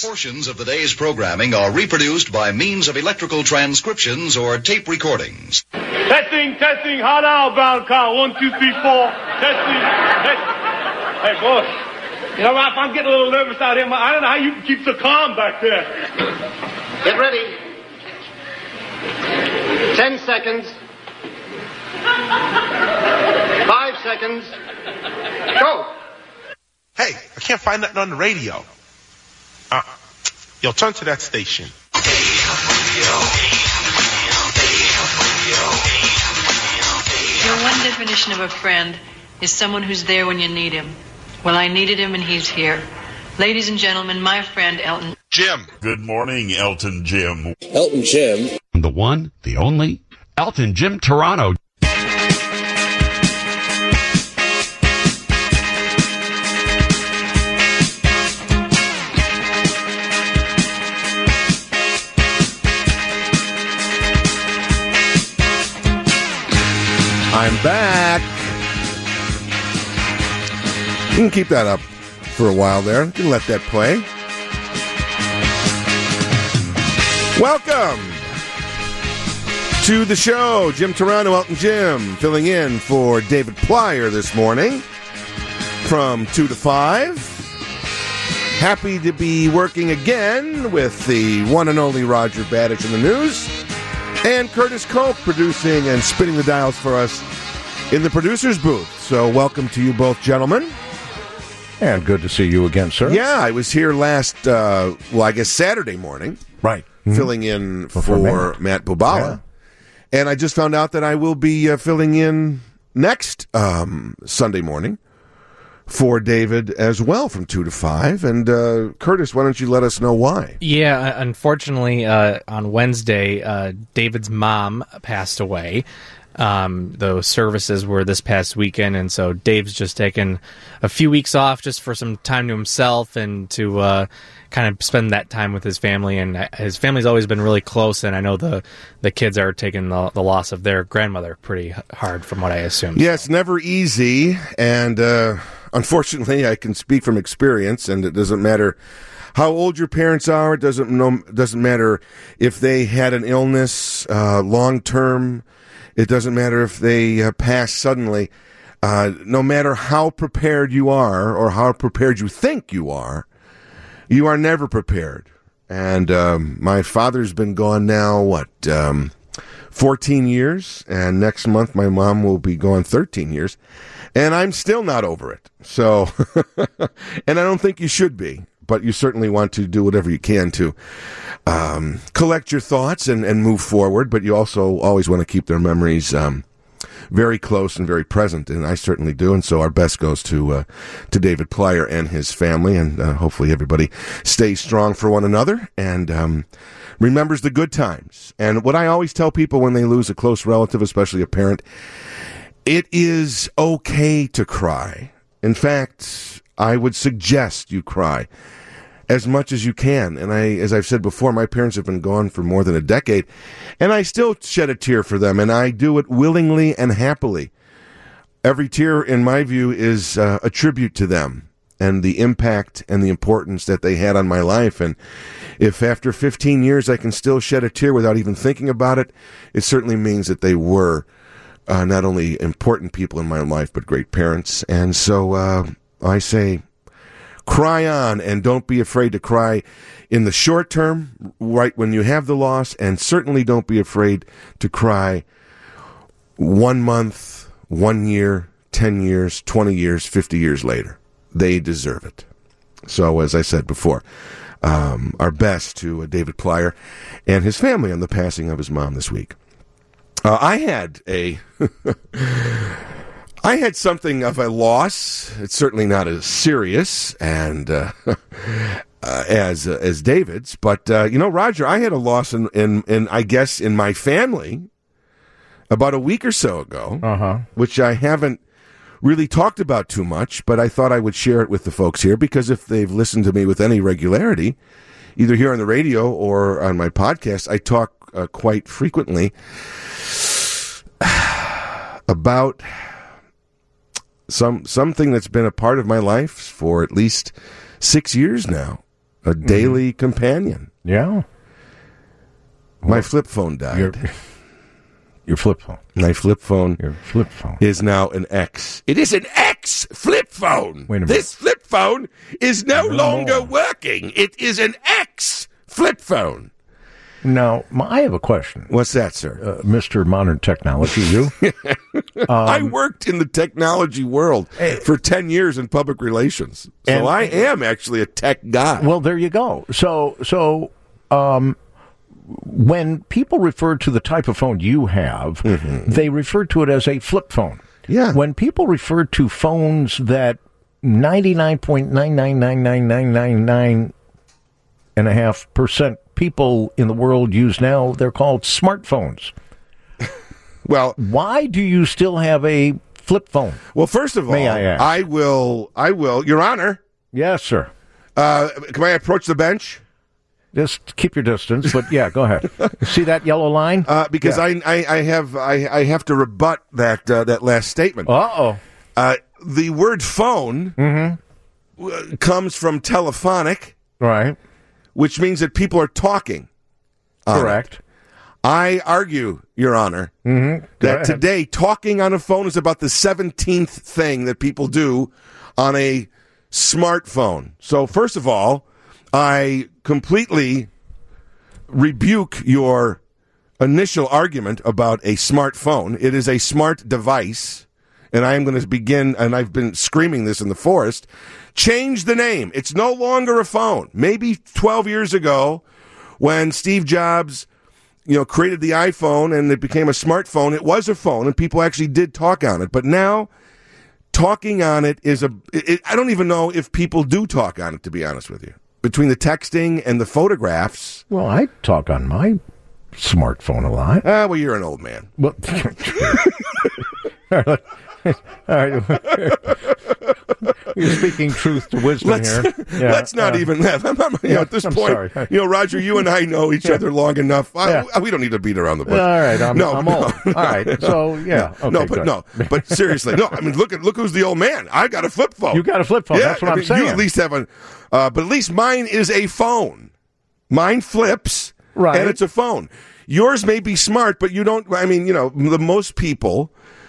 Portions of the day's programming are reproduced by means of electrical transcriptions or tape recordings. Testing, hot outbound car, 1, 2, 3, 4. Testing. Hey, boy. You know, Ralph, I'm getting a little nervous out here. I don't know how you can keep so calm back there. Get ready. 10 seconds. 5 seconds. Go. Hey, I can't find nothing on the radio. Yo, turn to that station. Your one definition of a friend is someone who's there when you need him. Well, I needed him and he's here. Ladies and gentlemen, my friend Elton Jim. Good morning, Elton Jim. Elton Jim. The one, the only, Elton Jim Toronto. I'm back. You can keep that up for a while there. You can let that play. Welcome to the show. Jim Toronto, Elton Jim, filling in for David Plyer this morning from 2 to 5. Happy to be working again with the one and only Roger Badich in the news. And Curtis Cope producing and spinning the dials for us in the producer's booth. So welcome to you both, gentlemen. And good to see you again, sir. Yeah, I was here last, Saturday morning. Right. Filling in for Matt Bubala. Yeah. And I just found out that I will be filling in next Sunday morning for David as well from 2 to 5. And Curtis, why don't you let us know why? Yeah, unfortunately, on Wednesday, David's mom passed away. Those services were this past weekend, and so Dave's just taken a few weeks off just for some time to himself and to kind of spend that time with his family. And his family's always been really close, and I know the kids are taking the loss of their grandmother pretty hard, from what I assume. Yeah, it's never easy, and unfortunately, I can speak from experience, and it doesn't matter how old your parents are. It doesn't matter if they had an illness long term. It doesn't matter if they pass suddenly. No matter how prepared you are or how prepared you think you are never prepared. And my father's been gone now, 14 years? And next month my mom will be gone 13 years. And I'm still not over it. So, and I don't think you should be. But you certainly want to do whatever you can to collect your thoughts and move forward. But you also always want to keep their memories very close and very present, and I certainly do. And so our best goes to David Plyer and his family, and hopefully everybody stays strong for one another and remembers the good times. And what I always tell people when they lose a close relative, especially a parent, it is okay to cry. In fact, I would suggest you cry as much as you can. And as I've said before, my parents have been gone for more than a decade, and I still shed a tear for them, and I do it willingly and happily. Every tear, in my view, is a tribute to them and the impact and the importance that they had on my life. And if after 15 years I can still shed a tear without even thinking about it, it certainly means that they were not only important people in my life, but great parents. And so I say, cry on, and don't be afraid to cry in the short term, right when you have the loss, and certainly don't be afraid to cry 1 month, 1 year, 10 years, 20 years, 50 years later. They deserve it. So, as I said before, our best to David Plyer and his family on the passing of his mom this week. I had something of a loss. It's certainly not as serious and as David's, but Roger, I had a loss in I guess in my family about a week or so ago, which I haven't really talked about too much, but I thought I would share it with the folks here because if they've listened to me with any regularity, either here on the radio or on my podcast, I talk quite frequently about something that's been a part of my life for at least 6 years now. a daily companion. Yeah. My flip phone died. Your flip phone. My flip phone. Your flip phone is now an X. It is an X flip phone. Wait a minute. This flip phone is no longer working. It is an X flip phone. Now, I have a question. What's that, sir? Mr. Modern Technology, you? I worked in the technology world for 10 years in public relations. So I am actually a tech guy. Well, there you go. So, when people refer to the type of phone you have, they refer to it as a flip phone. Yeah. When people refer to phones that 99.9999999.5% people in the world use now, they're called smartphones. Well, why do you still have a flip phone? Well, first of all, may I ask? I will, Your Honor. Yes, sir. Can I approach the bench? Just keep your distance, but yeah, go ahead. See that yellow line? Because I have to rebut that last statement. Uh-oh. The word phone comes from telephonic, right? Which means that people are talking. Correct. I argue, Your Honor, that today talking on a phone is about the 17th thing that people do on a smartphone. So first of all, I completely rebuke your initial argument about a smartphone. It is a smart device, and I am going to begin, and I've been screaming this in the forest, change the name. It's no longer a phone. Maybe 12 years ago when Steve Jobs, created the iPhone and it became a smartphone, it was a phone and people actually did talk on it. But now talking on it is I don't even know if people do talk on it, to be honest with you. Between the texting and the photographs. Well, I talk on my smartphone a lot. Well, you're an old man. Well, all right. You're speaking truth to wisdom here. Yeah, let's not even that. At this point, sorry. Roger, you and I know each other long enough. We don't need to beat around the bush. All right, I'm old. All right, so yeah. Okay, but seriously, no. I mean, look who's the old man. I got a flip phone. You got a flip phone. Yeah, that's what I'm saying. You at least have but at least mine is a phone. Mine flips, right, and it's a phone. Yours may be smart, but you don't. I mean, the most people.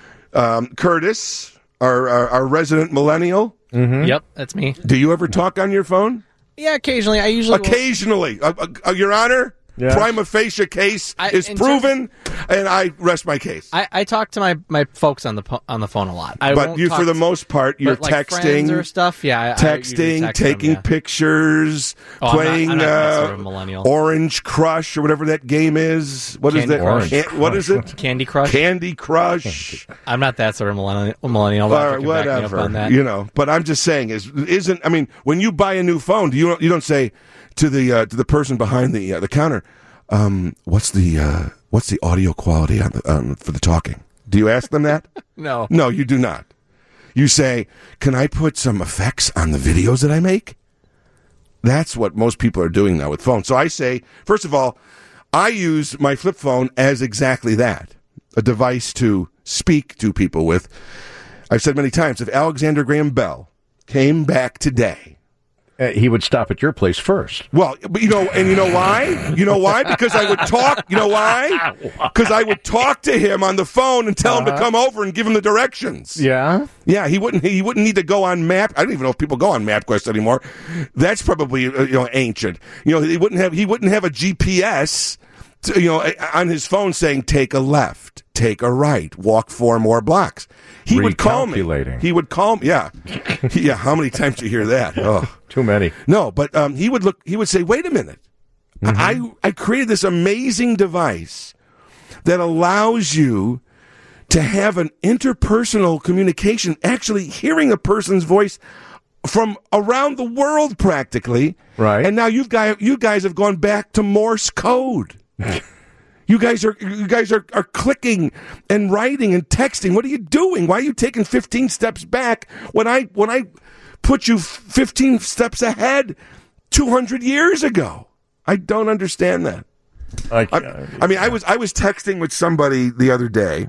Curtis, our resident millennial. Yep, that's me. Do you ever talk on your phone? Yeah, occasionally. I usually occasionally. Your Honor, yes. Prima facie case is proven, and I rest my case. I talk to my folks on the phone a lot. But you, for the most part, you're like texting friends or stuff. Yeah, texting, taking pictures, playing I'm not that sort of millennial. Orange Crush or whatever that game is. What Candy is that? Crush. What is it? Candy Crush. Candy Crush. I'm not that sort of millennial. All right, whatever. On that. But I'm just saying, when you buy a new phone, you don't say to the person behind the counter, what's the audio quality for the talking? Do you ask them that? No. No, you do not. You say, can I put some effects on the videos that I make? That's what most people are doing now with phones. So I say, first of all, I use my flip phone as exactly that, a device to speak to people with. I've said many times, if Alexander Graham Bell came back today, he would stop at your place first. Well, but you know why? You know why? Because I would talk. You know why? Because I would talk to him on the phone and tell him to come over and give him the directions. Yeah, yeah. He wouldn't need to go on Map. I don't even know if people go on MapQuest anymore. That's probably ancient. He wouldn't have a GPS. On his phone saying, take a left, take a right, walk 4 more blocks. He would call me. He would call me. Yeah. Yeah. How many times do you hear that? Oh, too many. No, but he would say, wait a minute. I created this amazing device that allows you to have an interpersonal communication, actually hearing a person's voice from around the world practically. Right. And now you guys have gone back to Morse code. You guys are clicking and writing and texting. What are you doing? Why are you taking 15 steps back when I put you 15 steps ahead 200 years ago? I don't understand that. I was texting with somebody the other day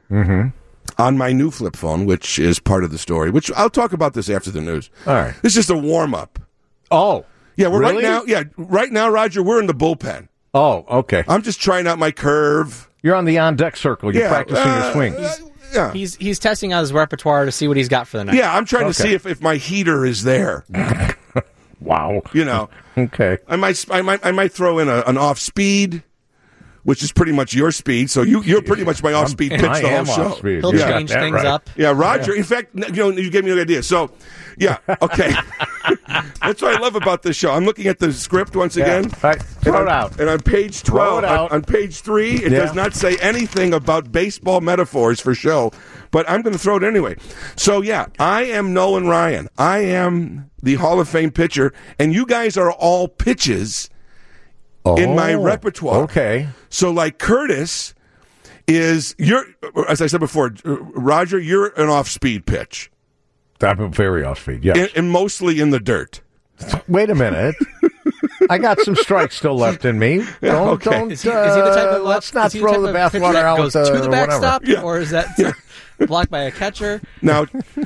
on my new flip phone, which is part of the story, which I'll talk about this after the news. All right. This is just a warm-up. Oh. Yeah, we're Really? right now, Roger, we're in the bullpen. Oh, okay. I'm just trying out my curve. You're on the on-deck circle. You're practicing your swing. Yeah. He's testing out his repertoire to see what he's got for the night. Yeah, I'm trying to see if my heater is there. Wow. You know. Okay. I might throw in an off speed, which is pretty much your speed. So you're pretty much my off speed pitch the whole show. Off-speed. He'll change things up. Yeah, Roger. In fact, you gave me an idea. So, yeah, okay. That's what I love about this show. I'm looking at the script once again. All right. Throw it out. And on page 12, on page 3, it Yeah. does not say anything about baseball metaphors for show, but I'm going to throw it anyway. So, yeah, I am Nolan Ryan. I am the Hall of Fame pitcher, and you guys are all pitches in my repertoire. Okay. So, like Curtis you're, as I said before, Roger, you're an off-speed pitch. I'm very off-speed, yes. And mostly in the dirt. Wait a minute. I got some strikes still left in me. Don't. Is he the type of let's not is he the throw type the of pitcher bathwater that out goes to the whatever. backstop, or is that blocked by a catcher? Now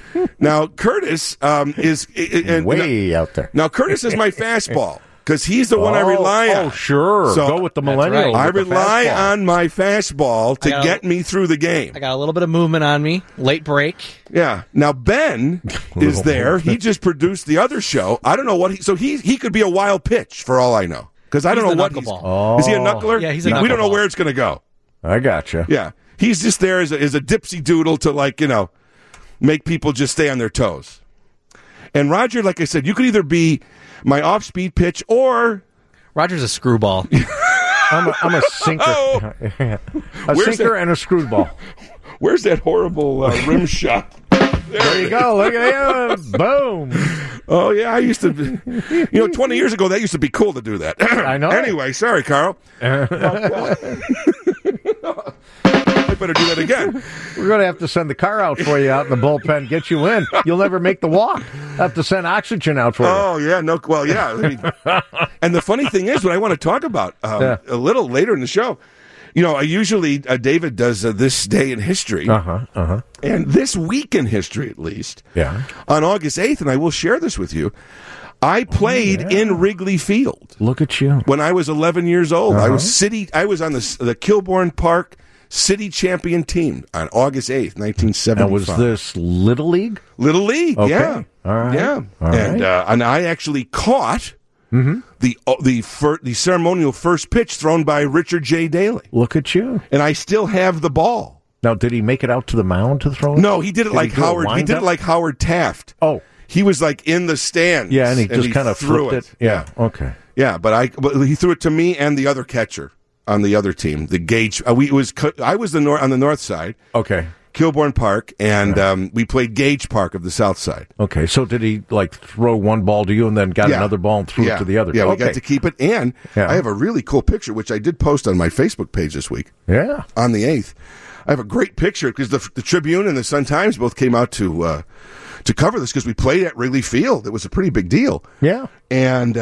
Curtis is way out there. Now Curtis is my fastball because he's the one I rely on. Oh, sure. So go with the millennial. right. I rely on my fastball to get me through the game. I got a little bit of movement on me. Late break. Yeah. Now Ben is there. He just produced the other show. I don't know what he could be a wild pitch for all I know because I don't know what he's. Is he a knuckler? Yeah, he's a We don't know knuckleball. where it's going to go. I gotcha. Yeah, he's just there as a dipsy doodle to make people just stay on their toes. And Roger, like I said, you could either be my off-speed pitch or Roger's a screwball. I'm a sinker. Oh! A sinker and a screwball. Where's that horrible rim shot? There you go. Look at him. Boom. Oh, yeah, I used to, 20 years ago, that used to be cool to do that. I know. Anyway, sorry, Carl. I better do that again. We're going to have to send the car out for you out in the bullpen, get you in. You'll never make the walk. Have to send oxygen out for you. Oh, yeah. And the funny thing is, what I want to talk about a little later in the show, I usually, David does this day in history. And this week in history, at least. Yeah. On August 8th, and I will share this with you, I played in Wrigley Field. Look at you. When I was 11 years old. I was on the Kilbourne Park City Champion team on August 8th, 1975. Now, was this Little League? Little League, Okay. yeah. All right. Yeah. All and I actually caught the ceremonial first pitch thrown by Richard J. Daley. Look at you. And I still have the ball. Now, did he make it out to the mound to throw it? No, he did it like Howard. He did it like Howard Taft. Oh. He was like in the stands. Yeah, and he just kind of threw flipped it. Yeah. Okay. Yeah, but he threw it to me and the other catcher on the other team, the Gage. I was on the north side. Okay. Kilbourne Park, and we played Gage Park of the south side. Okay, so did he throw one ball to you and then got another ball and threw it to the other? Yeah, we okay. got to keep it. And I have a really cool picture, which I did post on my Facebook page this week. Yeah. On the 8th. I have a great picture because the Tribune and the Sun-Times both came out to cover this because we played at Wrigley Field. It was a pretty big deal. Yeah. And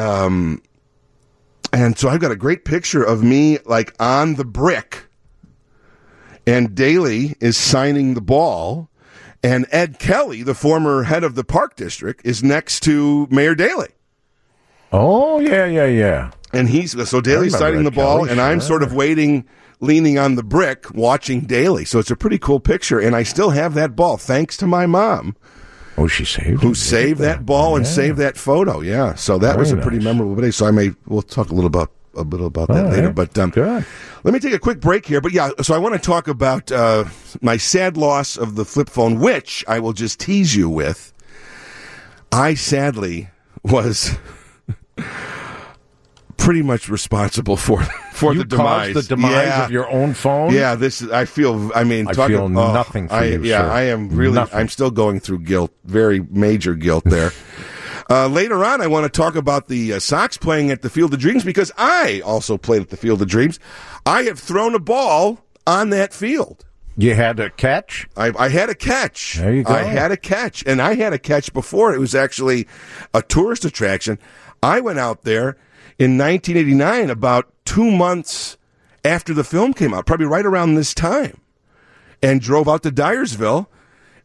so I've got a great picture of me like on the brick, and Daley is signing the ball, and Ed Kelly, the former head of the Park District, is next to Mayor Daley. Oh, yeah. And so Daley's signing the ball, Kelly, and I'm sort of waiting, leaning on the brick, watching Daley. So it's a pretty cool picture, and I still have that ball, thanks to my mom. Oh, she saved who saved that ball and saved that photo. Yeah, so that was a pretty memorable day. So we'll talk a little about that later. But good. Let me take a quick break here. But yeah, so I want to talk about my sad loss of the flip phone, which I will just tease you with. I sadly was pretty much responsible for the demise. The demise of your own phone? Yeah, I feel nothing for you, yeah, sir. I am really, Nothing. I'm still going through guilt, very major guilt there. Later on, I want to talk about the Sox playing at the Field of Dreams because I also played at the Field of Dreams. I have thrown a ball on that field. You had a catch? I had a catch. There you go. I had a catch, and I had a catch before. It was actually a tourist attraction. I went out there in 1989, about 2 months after the film came out, probably right around this time, and drove out to Dyersville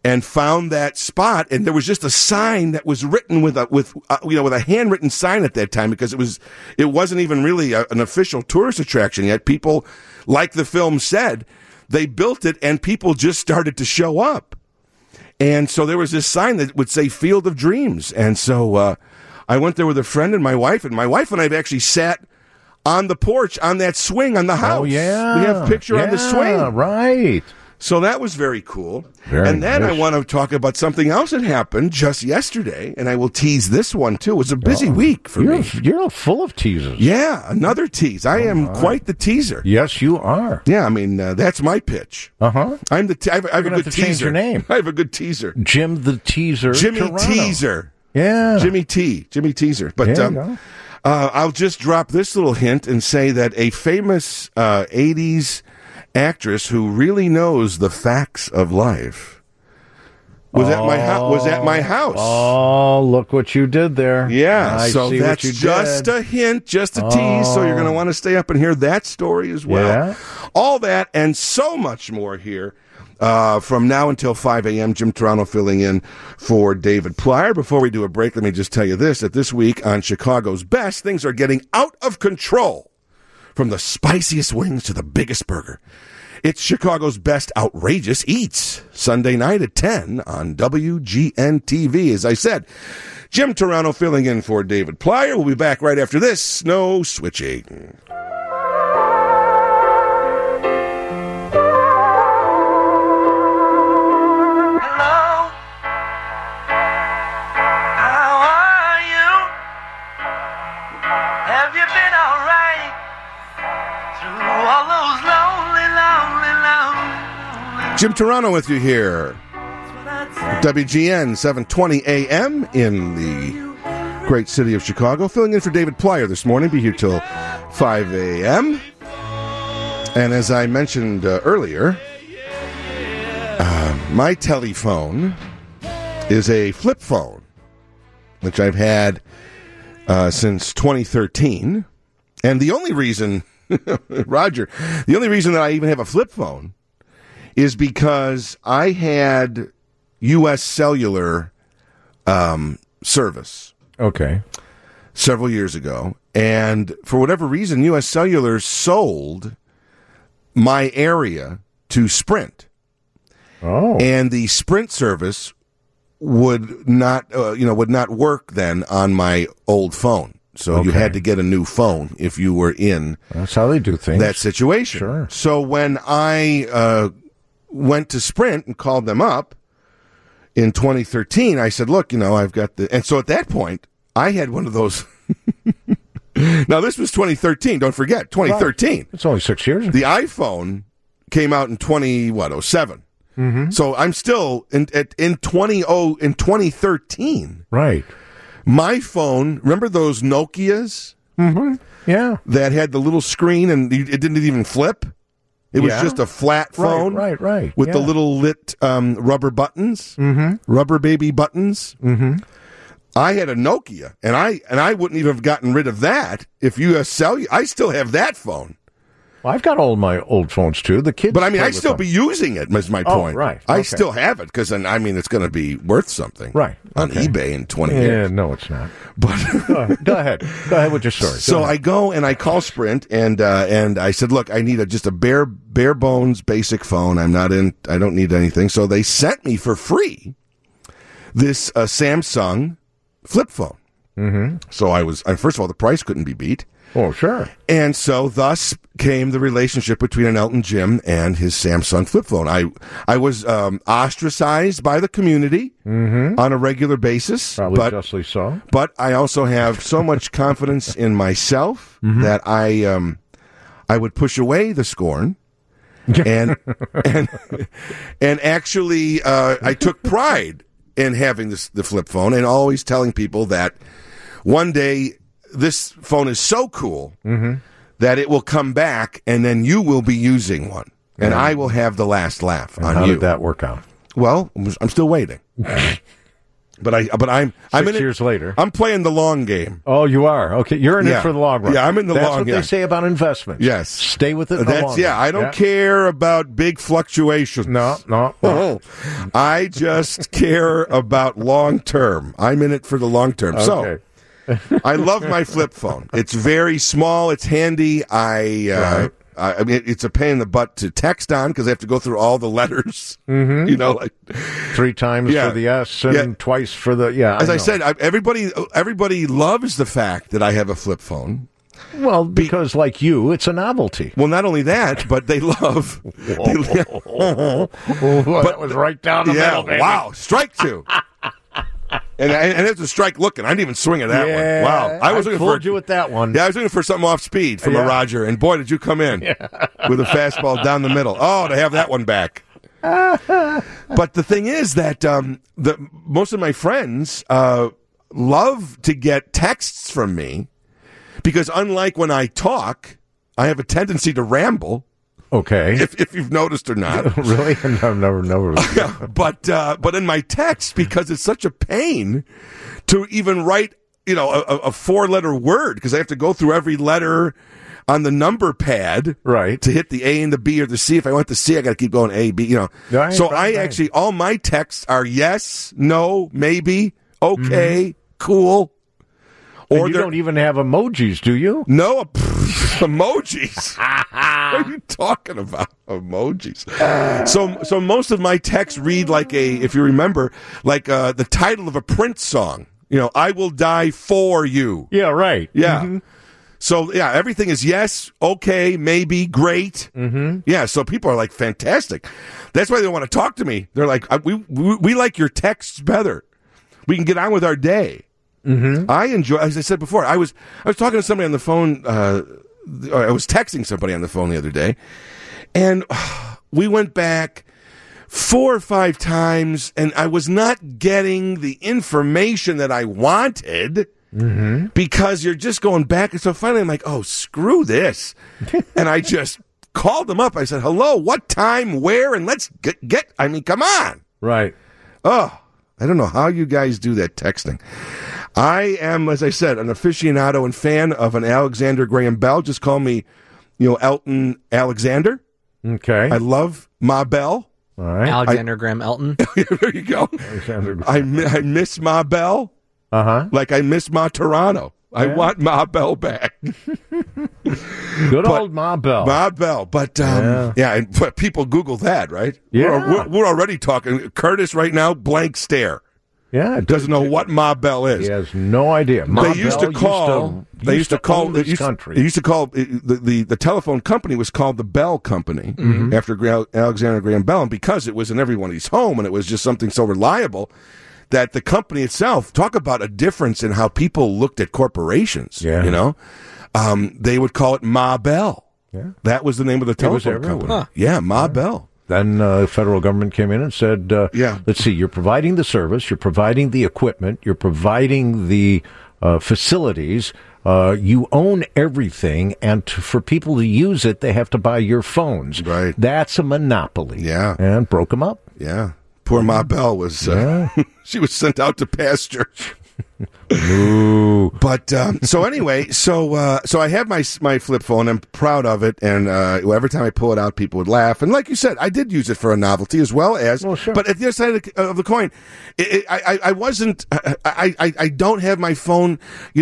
and found that spot, and there was just a sign that was written with a handwritten sign at that time, because it wasn't even really an official tourist attraction yet. People, like the film said, they built it and people just started to show up. And so there was this sign that would say Field of Dreams. And so I went there with a friend and my wife and I have actually sat on the porch on that swing on the house. Oh, yeah. We have a picture on the swing. Right. So that was very cool. Very then nice. I want to talk about something else that happened just yesterday, and I will tease this one too. It was a busy week for me. You're full of teasers. Yeah, another tease. I am quite the teaser. Yes, you are. Yeah, I mean, that's my pitch. Uh-huh. I'm the I have a good teaser. Change your name. I have a good teaser. Jim the Teaser. Jimmy Toronto. Teaser. Yeah. Jimmy Teaser. But There you go. I'll just drop this little hint and say that a famous 80s actress who really knows the facts of life was at my house. Oh, look what you did there. Yeah, I so see that's what you just did. a hint, just a tease. So you're going to want to stay up and hear that story as well. Yeah. All that and so much more here. From now until 5 a.m., Jim Toronto filling in for David Plyer. Before we do a break, let me just tell you this, that this week on Chicago's Best, things are getting out of control. From the spiciest wings to the biggest burger. It's Chicago's Best Outrageous Eats, Sunday night at 10 on WGN-TV. As I said, Jim Toronto filling in for David Plyer. We'll be back right after this. No switching. Jim Toronto with you here. WGN 720 AM in the great city of Chicago. Filling in for David Plyer this morning. Be here till 5 a.m. And as I mentioned earlier, my telephone is a flip phone, which I've had since 2013. And the only reason, Roger, the only reason that I even have a flip phone is because I had U.S. Cellular service. Okay. Several years ago. And for whatever reason, U.S. Cellular sold my area to Sprint. Oh. And the Sprint service would not work then on my old phone. So you had to get a new phone if you were in That's how they do things. that situation. Sure. So when I went to Sprint and called them up in 2013, I said, look, I've got the... And so at that point, I had one of those... Now, this was 2013. Don't forget, 2013. Right. It's only 6 years ago. The iPhone came out in 2007. Mm-hmm. So I'm still in 2013. Right. My phone, remember those Nokias? Mm-hmm. Yeah. That had the little screen and it didn't even flip? It was just a flat phone. Right. With the little lit rubber buttons. Mm-hmm. Rubber baby buttons. Mm-hmm. I had a Nokia, and I wouldn't even have gotten rid of that if U.S. Cellular. I still have that phone. Well, I've got all my old phones, too. The kids. But, I mean, play I'd with still them. be using it, is my point. Right. I Okay. still have it, because, it's going to be worth something. Right. On Okay. eBay in 20 Yeah, years. no, it's not. But Go ahead. Go ahead with your story. So I go and I call Sprint, and I said, look, I need just a bare bones basic phone. I don't need anything. So they sent me for free this Samsung flip phone. Mm-hmm. So first of all, the price couldn't be beat. Oh, sure. And so thus came the relationship between an Elton Jim and his Samsung flip phone. I was ostracized by the community on a regular basis. Probably justly so. But I also have so much confidence in myself that I would push away the scorn. And actually I took pride in having the flip phone and always telling people that one day this phone is so cool that it will come back and then you will be using one. And I will have the last laugh on How you. did that work out? Well, I'm still waiting. But I'm 6 years later. I'm playing the long game. Oh, you are? Okay, you're in it for the long run. Yeah, I'm in the That's long what game. they say about investments. Yes. Stay with it in the long run. I don't care about big fluctuations. No. I just care about long term. I'm in it for the long term. Okay. So, I love my flip phone. It's very small. It's handy. I mean, it's a pain in the butt to text on because I have to go through all the letters. Mm-hmm. You know, like 3 times for the S and twice for the As I said, everybody loves the fact that I have a flip phone. Well, because like you, it's a novelty. Well, not only that, but they love. That was right down the middle, baby. Wow, strike 2. And it's a strike looking. I didn't even swing at that one. Wow. I was looking you with that one. Yeah, I was looking for something off speed from a Roger, and boy, did you come in with a fastball down the middle. Oh, to have that one back. But the thing is that most of my friends love to get texts from me because unlike when I talk, I have a tendency to ramble. Okay. If you've noticed or not. Really? No, never. But in my text, because it's such a pain to even write, a 4-letter word, because I have to go through every letter on the number pad. Right. To hit the A and the B or the C. If I want the C, I got to keep going A, B, Actually, all my texts are yes, no, maybe, okay, cool. Or you don't even have emojis, do you? No, emojis. What are you talking about? Emojis. So most of my texts read like if you remember, like the title of a Prince song. I will die for you. Yeah, right. Yeah. Mm-hmm. So, everything is yes, okay, maybe, great. Mm-hmm. Yeah, so people are like, fantastic. That's why they want to talk to me. They're like, we like your texts better. We can get on with our day. Mm-hmm. I enjoy, as I said before, I was talking to somebody on the phone, I was texting somebody on the phone the other day, and we went back 4 or 5 times, and I was not getting the information that I wanted because you're just going back. And so finally I'm like, oh, screw this. And I just called them up. I said, hello, what time, where, and let's come on. Right. Oh, I don't know how you guys do that texting. I am, as I said, an aficionado and fan of an Alexander Graham Bell. Just call me, Elton Alexander. Okay. I love Ma Bell. All right. Alexander Graham Elton. There you go. I miss Ma Bell. Uh-huh. Like I miss Ma Toronto. I want Ma Bell back. Good old Ma Bell. Ma Bell. But, but people Google that, right? Yeah. We're already talking. Curtis right now, blank stare. Yeah, doesn't know what Ma Bell is. He has no idea. They used to call the telephone company was called the Bell Company after Alexander Graham Bell, and because it was in everybody's home and it was just something so reliable that the company itself, talk about a difference in how people looked at corporations. Yeah. They would call it Ma Bell. Yeah, that was the name of the telephone company. Huh. Yeah, Ma Bell. Then the federal government came in and said, let's see, you're providing the service, you're providing the equipment, you're providing the facilities, you own everything, and for people to use it, they have to buy your phones. Right. That's a monopoly. Yeah. And broke them up. Yeah. Poor Ma Bell was, she was sent out to pasture. Ooh. But so anyway, so I have my flip phone. I'm proud of it, and every time I pull it out, people would laugh. And like you said, I did use it for a novelty as well as. Well, sure. But at the other side of the coin, I wasn't. I don't have my phone,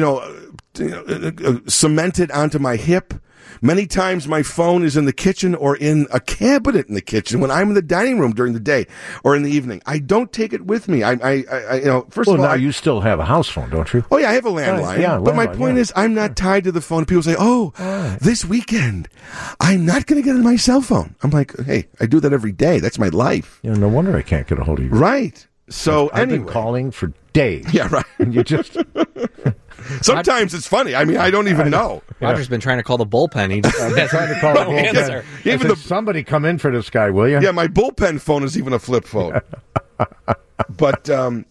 cemented onto my hip. Many times my phone is in the kitchen or in a cabinet in the kitchen when I'm in the dining room during the day or in the evening. I don't take it with me. First of all, now you still have a house phone, don't you? Oh yeah, I have a landline. But my point is, I'm not tied to the phone. People say, this weekend, I'm not going to get on my cell phone. I'm like, hey, I do that every day. That's my life. Yeah, no wonder I can't get a hold of you. Right. So I've been calling for days. Yeah, right. And you just... Sometimes it's funny. I mean, I don't even know. Roger's been trying to call the bullpen. He just trying to call the bullpen. Even somebody come in for this guy, will you? Yeah, my bullpen phone is even a flip phone. But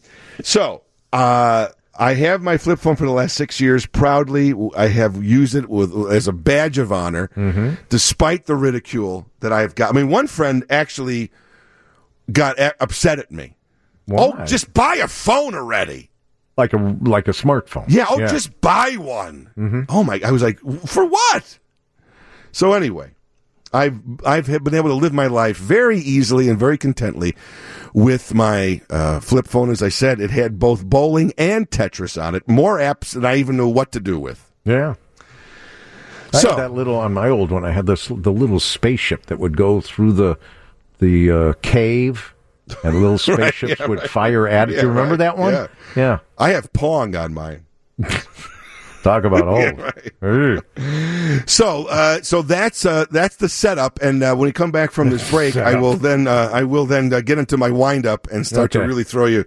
I have my flip phone for the last 6 years. Proudly, I have used it as a badge of honor, despite the ridicule that I've got. I mean, one friend actually got upset at me. Why? Oh, just buy a phone already. Like a smartphone. Yeah, just buy one. Mm-hmm. Oh my! I was like, for what? So anyway, I've been able to live my life very easily and very contently with my flip phone. As I said, it had both bowling and Tetris on it. More apps than I even knew what to do with. Yeah. I had that little on my old one. I had the little spaceship that would go through the cave. And little spaceships would fire at it. Do you remember that one? Yeah. I have Pong on mine. Talk about old. Right. So that's the setup. And when we come back from this break, I will then get into my wind up and start to really throw you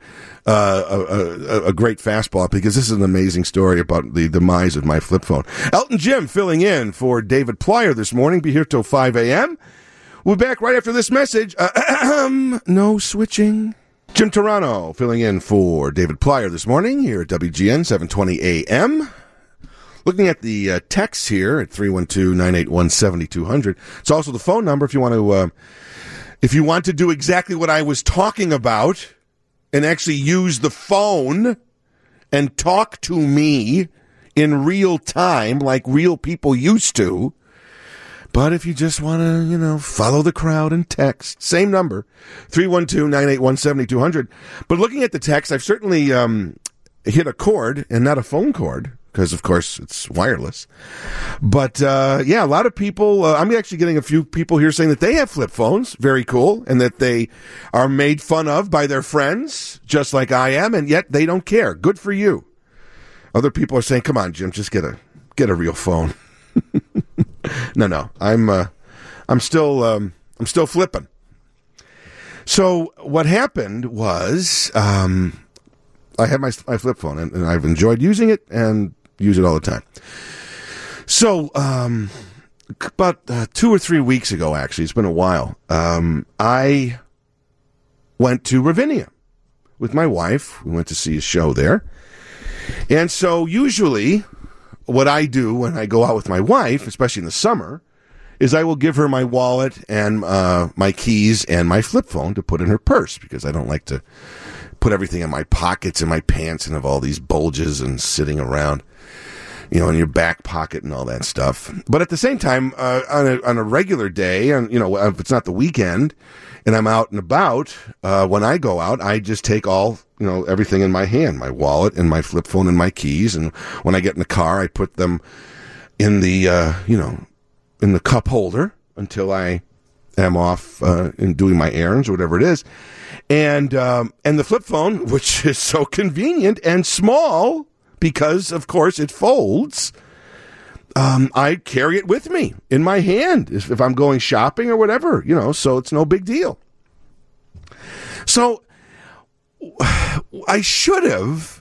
a great fastball, because this is an amazing story about the demise of my flip phone. Elton Jim filling in for David Plyer this morning. Be here till 5 a.m. We'll be back right after this message. No switching. Jim Turano filling in for David Plyer this morning here at WGN 720 AM. Looking at the text here at 312-981-7200. It's also the phone number if you want to do exactly what I was talking about and actually use the phone and talk to me in real time like real people used to. But if you just want to, follow the crowd and text, same number, 312-981-7200. But looking at the text, I've certainly hit a cord and not a phone cord because, of course, it's wireless. But, a lot of people, I'm actually getting a few people here saying that they have flip phones, very cool, and that they are made fun of by their friends, just like I am, and yet they don't care. Good for you. Other people are saying, come on, Jim, just get a real phone. No. I'm still flipping. So what happened was, I had my flip phone and I've enjoyed using it and use it all the time. So, about 2 or 3 weeks ago, actually, it's been a while, I went to Ravinia with my wife. We went to see a show there. And so usually what I do when I go out with my wife, especially in the summer, is I will give her my wallet and my keys and my flip phone to put in her purse, because I don't like to put everything in my pockets and my pants and have all these bulges and sitting around, in your back pocket and all that stuff. But at the same time, on a regular day, and if it's not the weekend and I'm out and about, when I go out, I just take all everything in my hand, my wallet and my flip phone and my keys. And when I get in the car, I put them in the, in the cup holder until I am off in doing my errands or whatever it is. And the flip phone, which is so convenient and small because, of course, it folds, I carry it with me in my hand if I'm going shopping or whatever, so it's no big deal. So I should have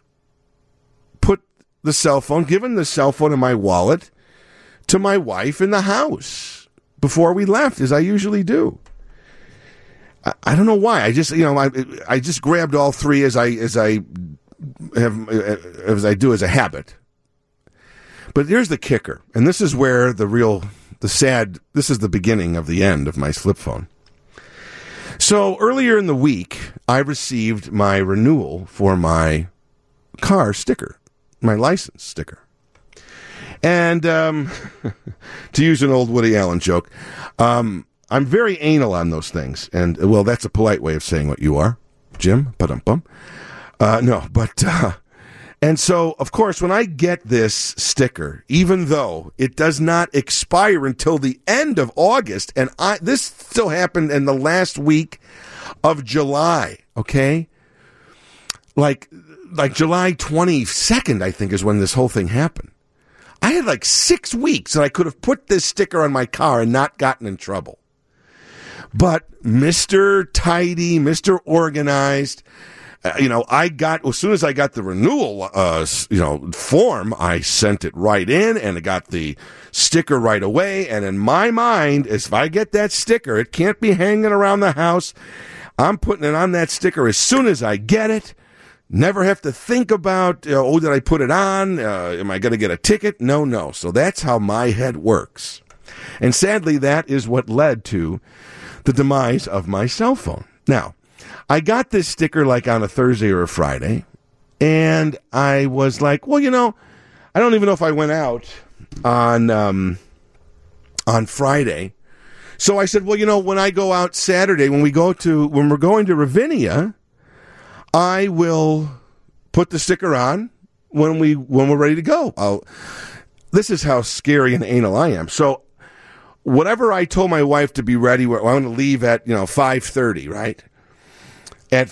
given the cell phone and my wallet to my wife in the house before we left, as I usually do. I don't know why. I just, I just grabbed all three as I do as a habit. But here's the kicker, and this is where this is the beginning of the end of my flip phone. So earlier in the week, I received my renewal for my car sticker, my license sticker. And to use an old Woody Allen joke, I'm very anal on those things. And, well, that's a polite way of saying what you are, Jim. Ba-dum-bum. And so, of course, when I get this sticker, even though it does not expire until the end of August, and this still happened in the last week of July, okay? Like July 22nd, I think, is when this whole thing happened. I had 6 weeks that I could have put this sticker on my car and not gotten in trouble. But Mr. Tidy, Mr. Organized, as soon as I got the renewal, form, I sent it right in and I got the sticker right away. And in my mind, if I get that sticker, it can't be hanging around the house. I'm putting it on that sticker as soon as I get it. Never have to think about, did I put it on? Am I going to get a ticket? No. So that's how my head works. And sadly, that is what led to the demise of my cell phone. Now, I got this sticker like on a Thursday or a Friday, and I was like, well, I don't even know if I went out on Friday. So I said, well, when I go out Saturday, when we're going to Ravinia, I will put the sticker on when we're ready to go. This is how scary and anal I am. So whatever I told my wife to be ready, I want to leave at 5:30, right? At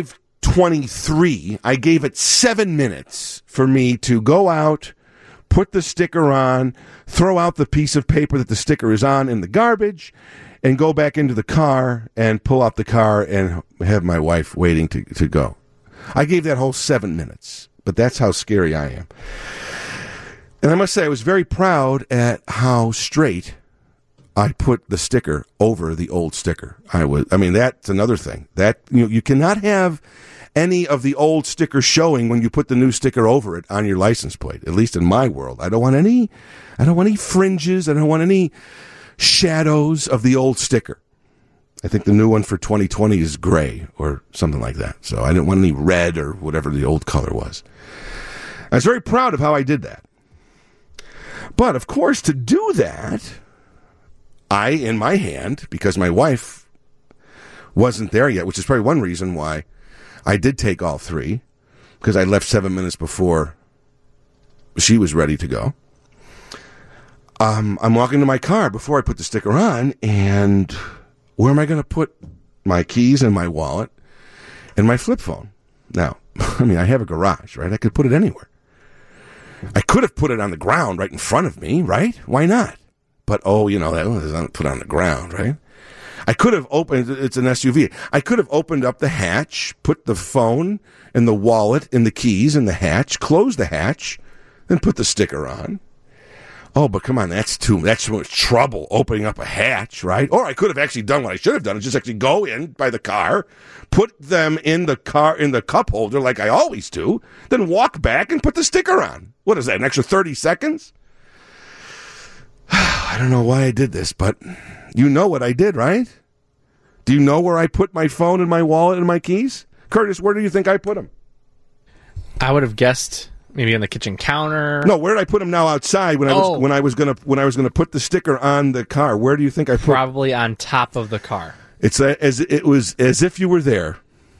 5:23, I gave it 7 minutes for me to go out, put the sticker on, throw out the piece of paper that the sticker is on in the garbage, and go back into the car and pull out the car and have my wife waiting to go. I gave that whole 7 minutes, but that's how scary I am. And I must say, I was very proud at how straight I put the sticker over the old sticker. That's another thing. That you cannot have any of the old sticker showing when you put the new sticker over it on your license plate. At least in my world, I don't want any fringes. I don't want any shadows of the old sticker. I think the new one for 2020 is gray or something like that. So I didn't want any red or whatever the old color was. I was very proud of how I did that. But, of course, to do that, in my hand, because my wife wasn't there yet, which is probably one reason why I did take all three, because I left 7 minutes before she was ready to go. I'm walking to my car before I put the sticker on, and where am I going to put my keys and my wallet and my flip phone? Now, I have a garage, right? I could put it anywhere. I could have put it on the ground right in front of me, right? Why not? But, that was put on the ground, right? I could have opened, it's an SUV. I could have opened up the hatch, put the phone and the wallet and the keys in the hatch, closed the hatch, then put the sticker on. Oh, but come on, that's too much trouble opening up a hatch, right? Or I could have actually done what I should have done, is just actually go in by the car, put them in the car, in the cup holder like I always do, then walk back and put the sticker on. What is that, an extra 30 seconds? I don't know why I did this, but you know what I did, right? Do you know where I put my phone and my wallet and my keys? Curtis, where do you think I put them? I would have guessed maybe on the kitchen counter. No, where did I put them now outside when I was gonna put the sticker on the car? Where do you think I put? Probably on top of the car. It was as if you were there.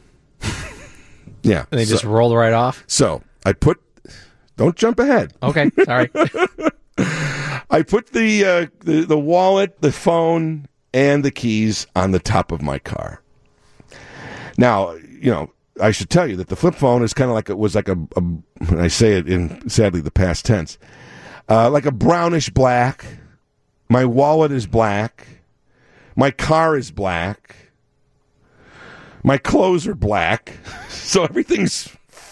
Yeah. And they just rolled right off. So I put. Don't jump ahead. Okay, sorry. I put the wallet, the phone, and the keys on the top of my car. Now, I should tell you that the flip phone is kind of like I say it in sadly the past tense, like a brownish black. My wallet is black. My car is black. My clothes are black. So everything's,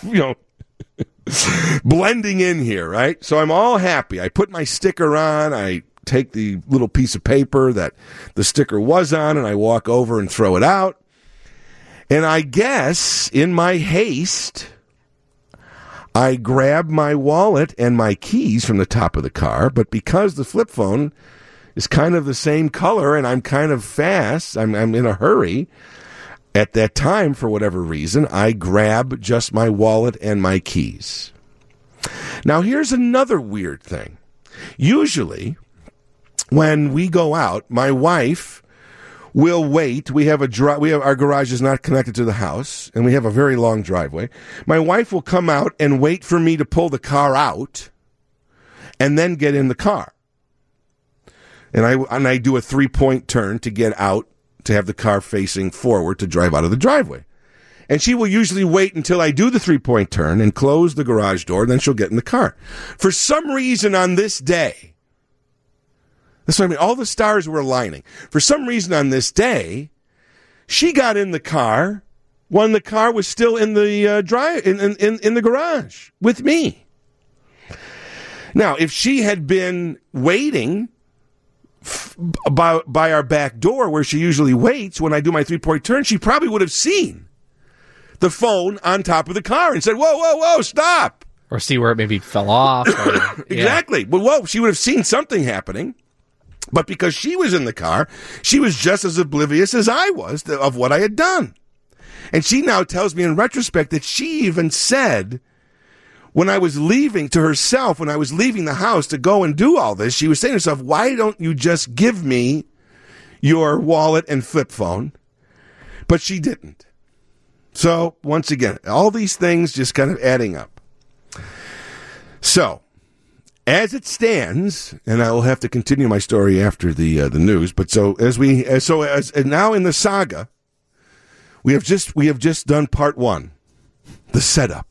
blending in here, right? So I'm all happy. I put my sticker on. I take the little piece of paper that the sticker was on, and I walk over and throw it out. And I guess in my haste, I grab my wallet and my keys from the top of the car, but because the flip phone is kind of the same color and I'm kind of fast, I'm in a hurry, at that time, for whatever reason, I grab just my wallet and my keys. Now, here's another weird thing. Usually, when we go out, my wife will wait. Our garage is not connected to the house, and we have a very long driveway. My wife will come out and wait for me to pull the car out, and then get in the car. And I do a 3-point turn to get out, to have the car facing forward to drive out of the driveway. And she will usually wait until I do the 3-point turn and close the garage door, then she'll get in the car. For some reason on this day, that's what I mean, all the stars were aligning. For some reason on this day, she got in the car when the car was still in the in the garage with me. Now, if she had been waiting by our back door where she usually waits when I do my 3-point turn, she probably would have seen the phone on top of the car and said, whoa, stop. Or see where it maybe fell off. Exactly. Yeah. Well, she would have seen something happening. But because she was in the car, she was just as oblivious as I was of what I had done. And she now tells me in retrospect that she even said, when I was leaving to herself, when I was leaving the house to go and do all this, she was saying to herself, why don't you just give me your wallet and flip phone? But she didn't. So, once again, all these things just kind of adding up. So, as it stands, and I will have to continue my story after the news, but as now in the saga, we have just done part 1, the setup.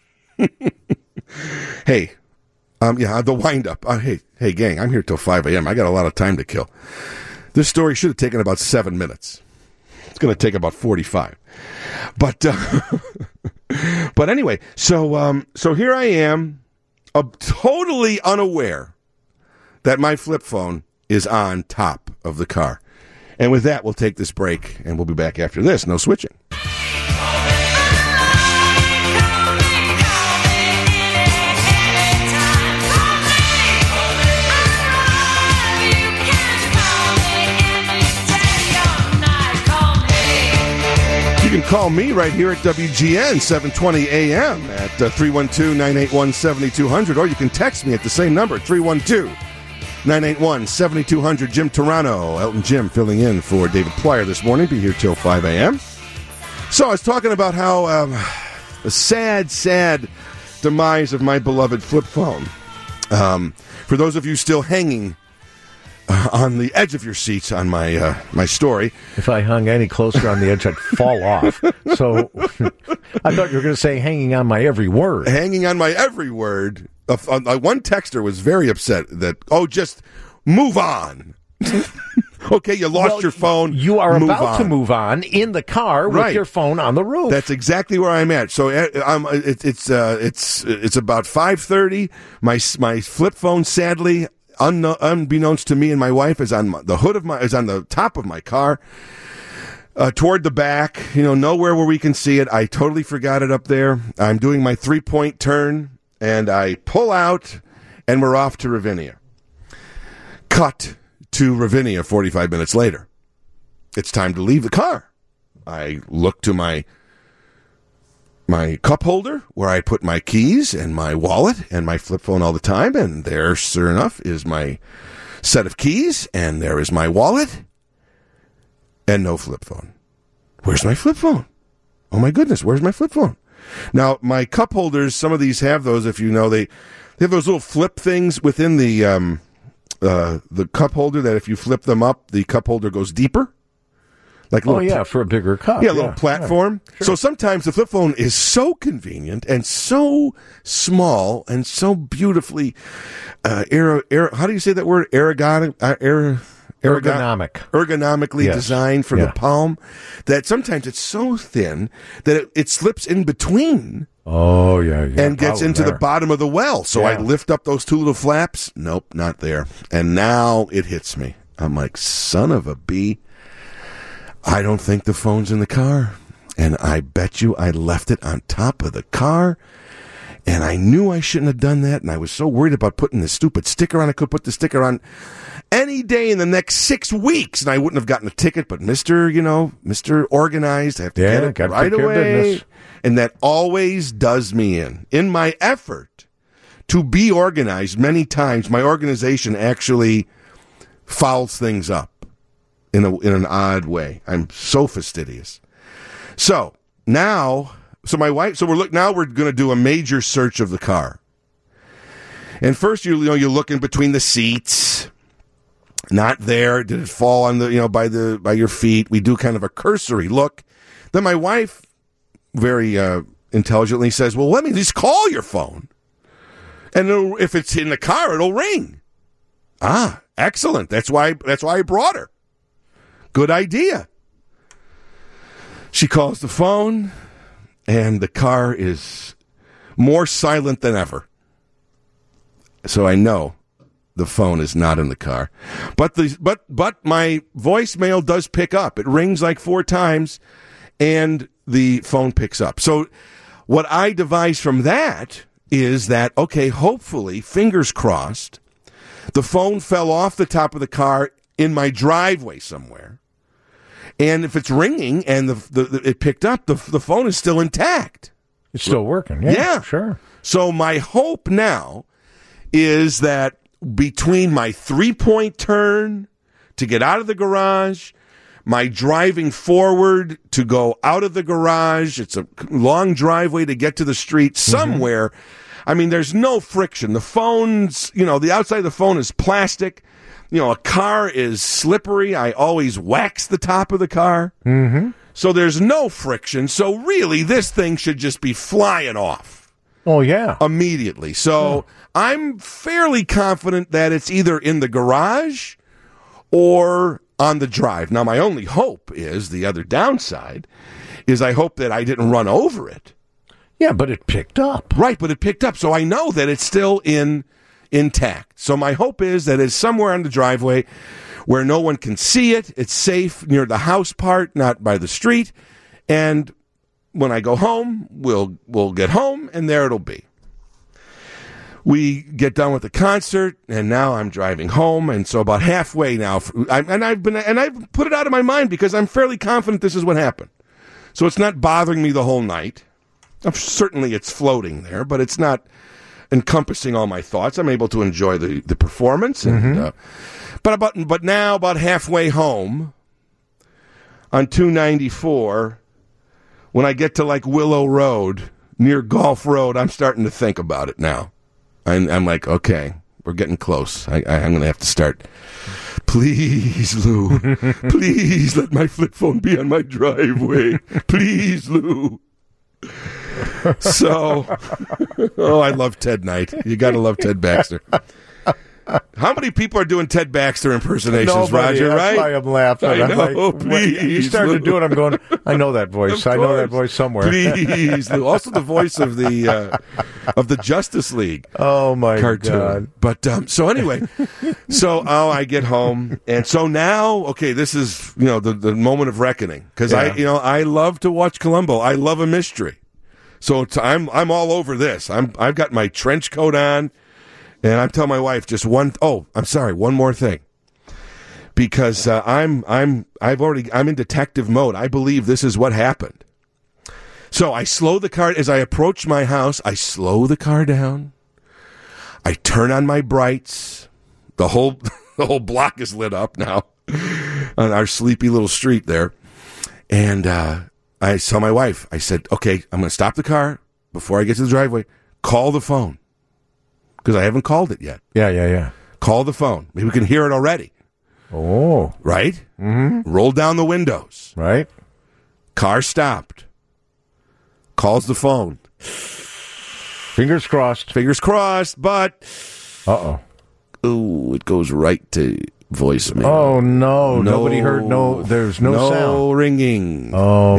Hey, the wind up. Hey, gang, I'm here till 5 a.m. I got a lot of time to kill. This story should have taken about 7 minutes. It's going to take about 45. But but anyway, so here I am, totally unaware that my flip phone is on top of the car. And with that, we'll take this break, and we'll be back after this. No switching. You can call me right here at WGN 720 AM at 312-981-7200, or you can text me at the same number, 312-981-7200. Jim Turano, Elton Jim filling in for David Plyer this morning. Be here till 5 a.m. So I was talking about how the sad demise of my beloved flip phone. For those of you still hanging on the edge of your seats on my my story. If I hung any closer on the edge, I'd fall off. So I thought you were going to say hanging on my every word. Hanging on my every word. One texter was very upset that, just move on. Okay, you lost your phone. You are about to move on in the car with your phone on the roof. That's exactly where I'm at. So it's about 5:30. My flip phone, sadly, unbeknownst to me and my wife, is on the top of my car, toward the back. Nowhere where we can see it. I totally forgot it up there. I'm doing my 3-point turn, and I pull out, and we're off to Ravinia. Cut to Ravinia 45 minutes later. It's time to leave the car. I look to my cup holder where I put my keys and my wallet and my flip phone all the time, and there, sure enough, is my set of keys, and there is my wallet, and no flip phone. Where's my flip phone? Oh my goodness, where's my flip phone? Now, my cup holders, some of these have those, if you know, they have those little flip things within the cup holder that if you flip them up, the cup holder goes deeper. For a bigger cup. Yeah, a little platform. Yeah, sure. So sometimes the flip phone is so convenient and so small and so beautifully how do you say that word? Ergonomically designed for the palm, that sometimes it's so thin that it slips in between. Oh, yeah. And gets into the bottom of the well. So I lift up those two little flaps. Nope, not there. And now it hits me. I'm like, son of a bee. I don't think the phone's in the car. And I bet you I left it on top of the car. And I knew I shouldn't have done that. And I was so worried about putting the stupid sticker on. I could put the sticker on any day in the next 6 weeks, and I wouldn't have gotten a ticket. But Mr. Organized, I have to get it right away. And that always does me in. In my effort to be organized, many times my organization actually fouls things up in an odd way. I'm so fastidious. So now, my wife. So we're going to do a major search of the car. And first, you're looking between the seats. Not there. Did it fall on by your feet? We do kind of a cursory look. Then my wife very intelligently says, "Well, let me just call your phone, and if it's in the car, it'll ring." Ah, excellent. That's why I brought her. Good idea. She calls the phone, and the car is more silent than ever. So I know the phone is not in the car. But my voicemail does pick up. It rings like 4 times, and the phone picks up. So what I devise from that is that, okay, hopefully, fingers crossed, the phone fell off the top of the car in my driveway somewhere. And if it's ringing and it picked up, the phone is still intact. It's still working. Yeah, sure. So my hope now is that between my 3-point turn to get out of the garage, my driving forward to go out of the garage, it's a long driveway to get to the street somewhere. I mean, there's no friction. The phone's, the outside of the phone is plastic. A car is slippery. I always wax the top of the car. Mm-hmm. So there's no friction. So really, this thing should just be flying off. Oh, yeah. Immediately. So I'm fairly confident that it's either in the garage or on the drive. Now, my only hope is, the other downside, is I hope that I didn't run over it. Yeah, but it picked up. Right, but it picked up. So I know that it's still intact. So my hope is that it's somewhere on the driveway where no one can see it. It's safe near the house part, not by the street. And when I go home, we'll get home, and there it'll be. We get done with the concert, and now I'm driving home, and so about halfway now, I've put it out of my mind because I'm fairly confident this is what happened. So it's not bothering me the whole night. Certainly it's floating there, but it's not encompassing all my thoughts. I'm able to enjoy the performance, and but now about halfway home on 294, when I get to like Willow Road near Gulf Road, I'm starting to think about it now. I'm like, okay, we're getting close. I'm going to have to start. Please, Lou, please let my flip phone be on my driveway. Please, Lou. So, I love Ted Knight. You got to love Ted Baxter. How many people are doing Ted Baxter impersonations, Roger, right? That's why I'm laughing. I'm like, please. You started to do it, I'm going, I know that voice. I know that voice somewhere. Please. Also the voice of the Justice League. Oh, my cartoon. God. But, so anyway, I get home. And so now, okay, this is, the moment of reckoning. Because I love to watch Columbo. I love a mystery. So I'm all over this. I've got my trench coat on. And I'm telling my wife one more thing, because I'm in detective mode. I believe this is what happened. So I slow the car as I approach my house. I slow the car down. I turn on my brights. The whole block is lit up now on our sleepy little street there. And I saw my wife. I said, "Okay, I'm going to stop the car before I get to the driveway. Call the phone." Because I haven't called it yet. Yeah. Call the phone. Maybe we can hear it already. Oh. Right? Mm-hmm. Roll down the windows. Right. Car stopped. Calls the phone. Fingers crossed. Fingers crossed, but... Uh-oh. Ooh, it goes right to voicemail. Oh, no. Nobody heard. There's no sound. No ringing. Oh, it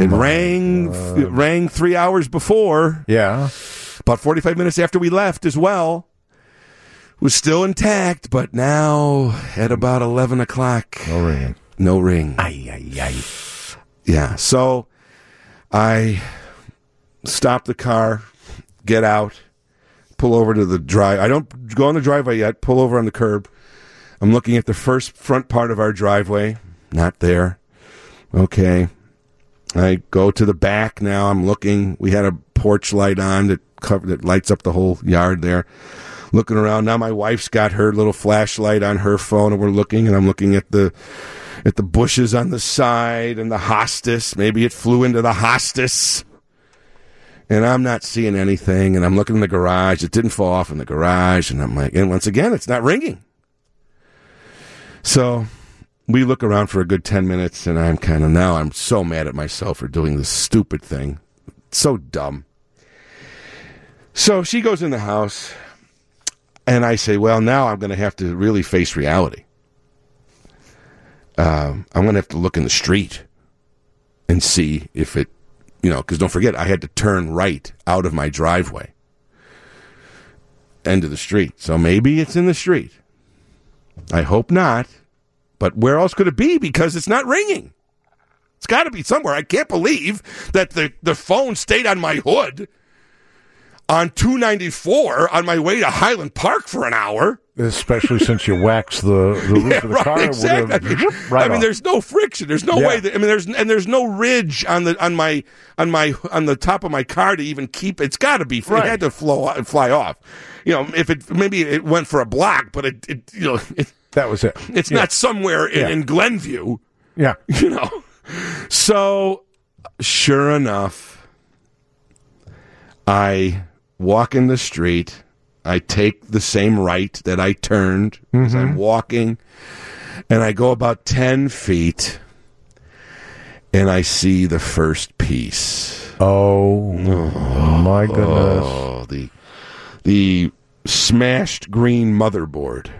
rang 3 hours before. Yeah. About 45 minutes after we left as well. Was still intact, but now at about 11 o'clock. No ring. Ay. Yeah, so I stop the car, get out, pull over to the drive. I don't go on the driveway yet, pull over on the curb. I'm looking at the first front part of our driveway. Not there. Okay. I go to the back now. I'm looking. We had a porch light on that lights up the whole yard there. Looking around. Now my wife's got her little flashlight on her phone, and we're looking, and I'm looking at the bushes on the side and the hostas. Maybe it flew into the hostas. And I'm not seeing anything, and I'm looking in the garage. It didn't fall off in the garage, and I'm like, and once again, it's not ringing. So we look around for a good 10 minutes, and I'm so mad at myself for doing this stupid thing. It's so dumb. So she goes in the house, and I say, well, now I'm going to have to really face reality. I'm going to have to look in the street and see if it, because don't forget, I had to turn right out of my driveway, end of the street. So maybe it's in the street. I hope not. But where else could it be? Because it's not ringing. It's got to be somewhere. I can't believe that the phone stayed on my hood on 294 on my way to Highland Park for an hour. Especially since you wax the roof of the car. Exactly. I mean, there's no friction. There's no way that, I mean, there's no ridge on the top of my car to even keep. It's got to be. It had to fly off. You know, if maybe it went for a block, but it that was it. It's not somewhere in Glenview. Yeah. You know. So, sure enough, I walk in the street. I take the same right that I turned as I'm walking, and I go about 10 feet, and I see the first piece. Oh my goodness. Oh, the smashed green motherboard.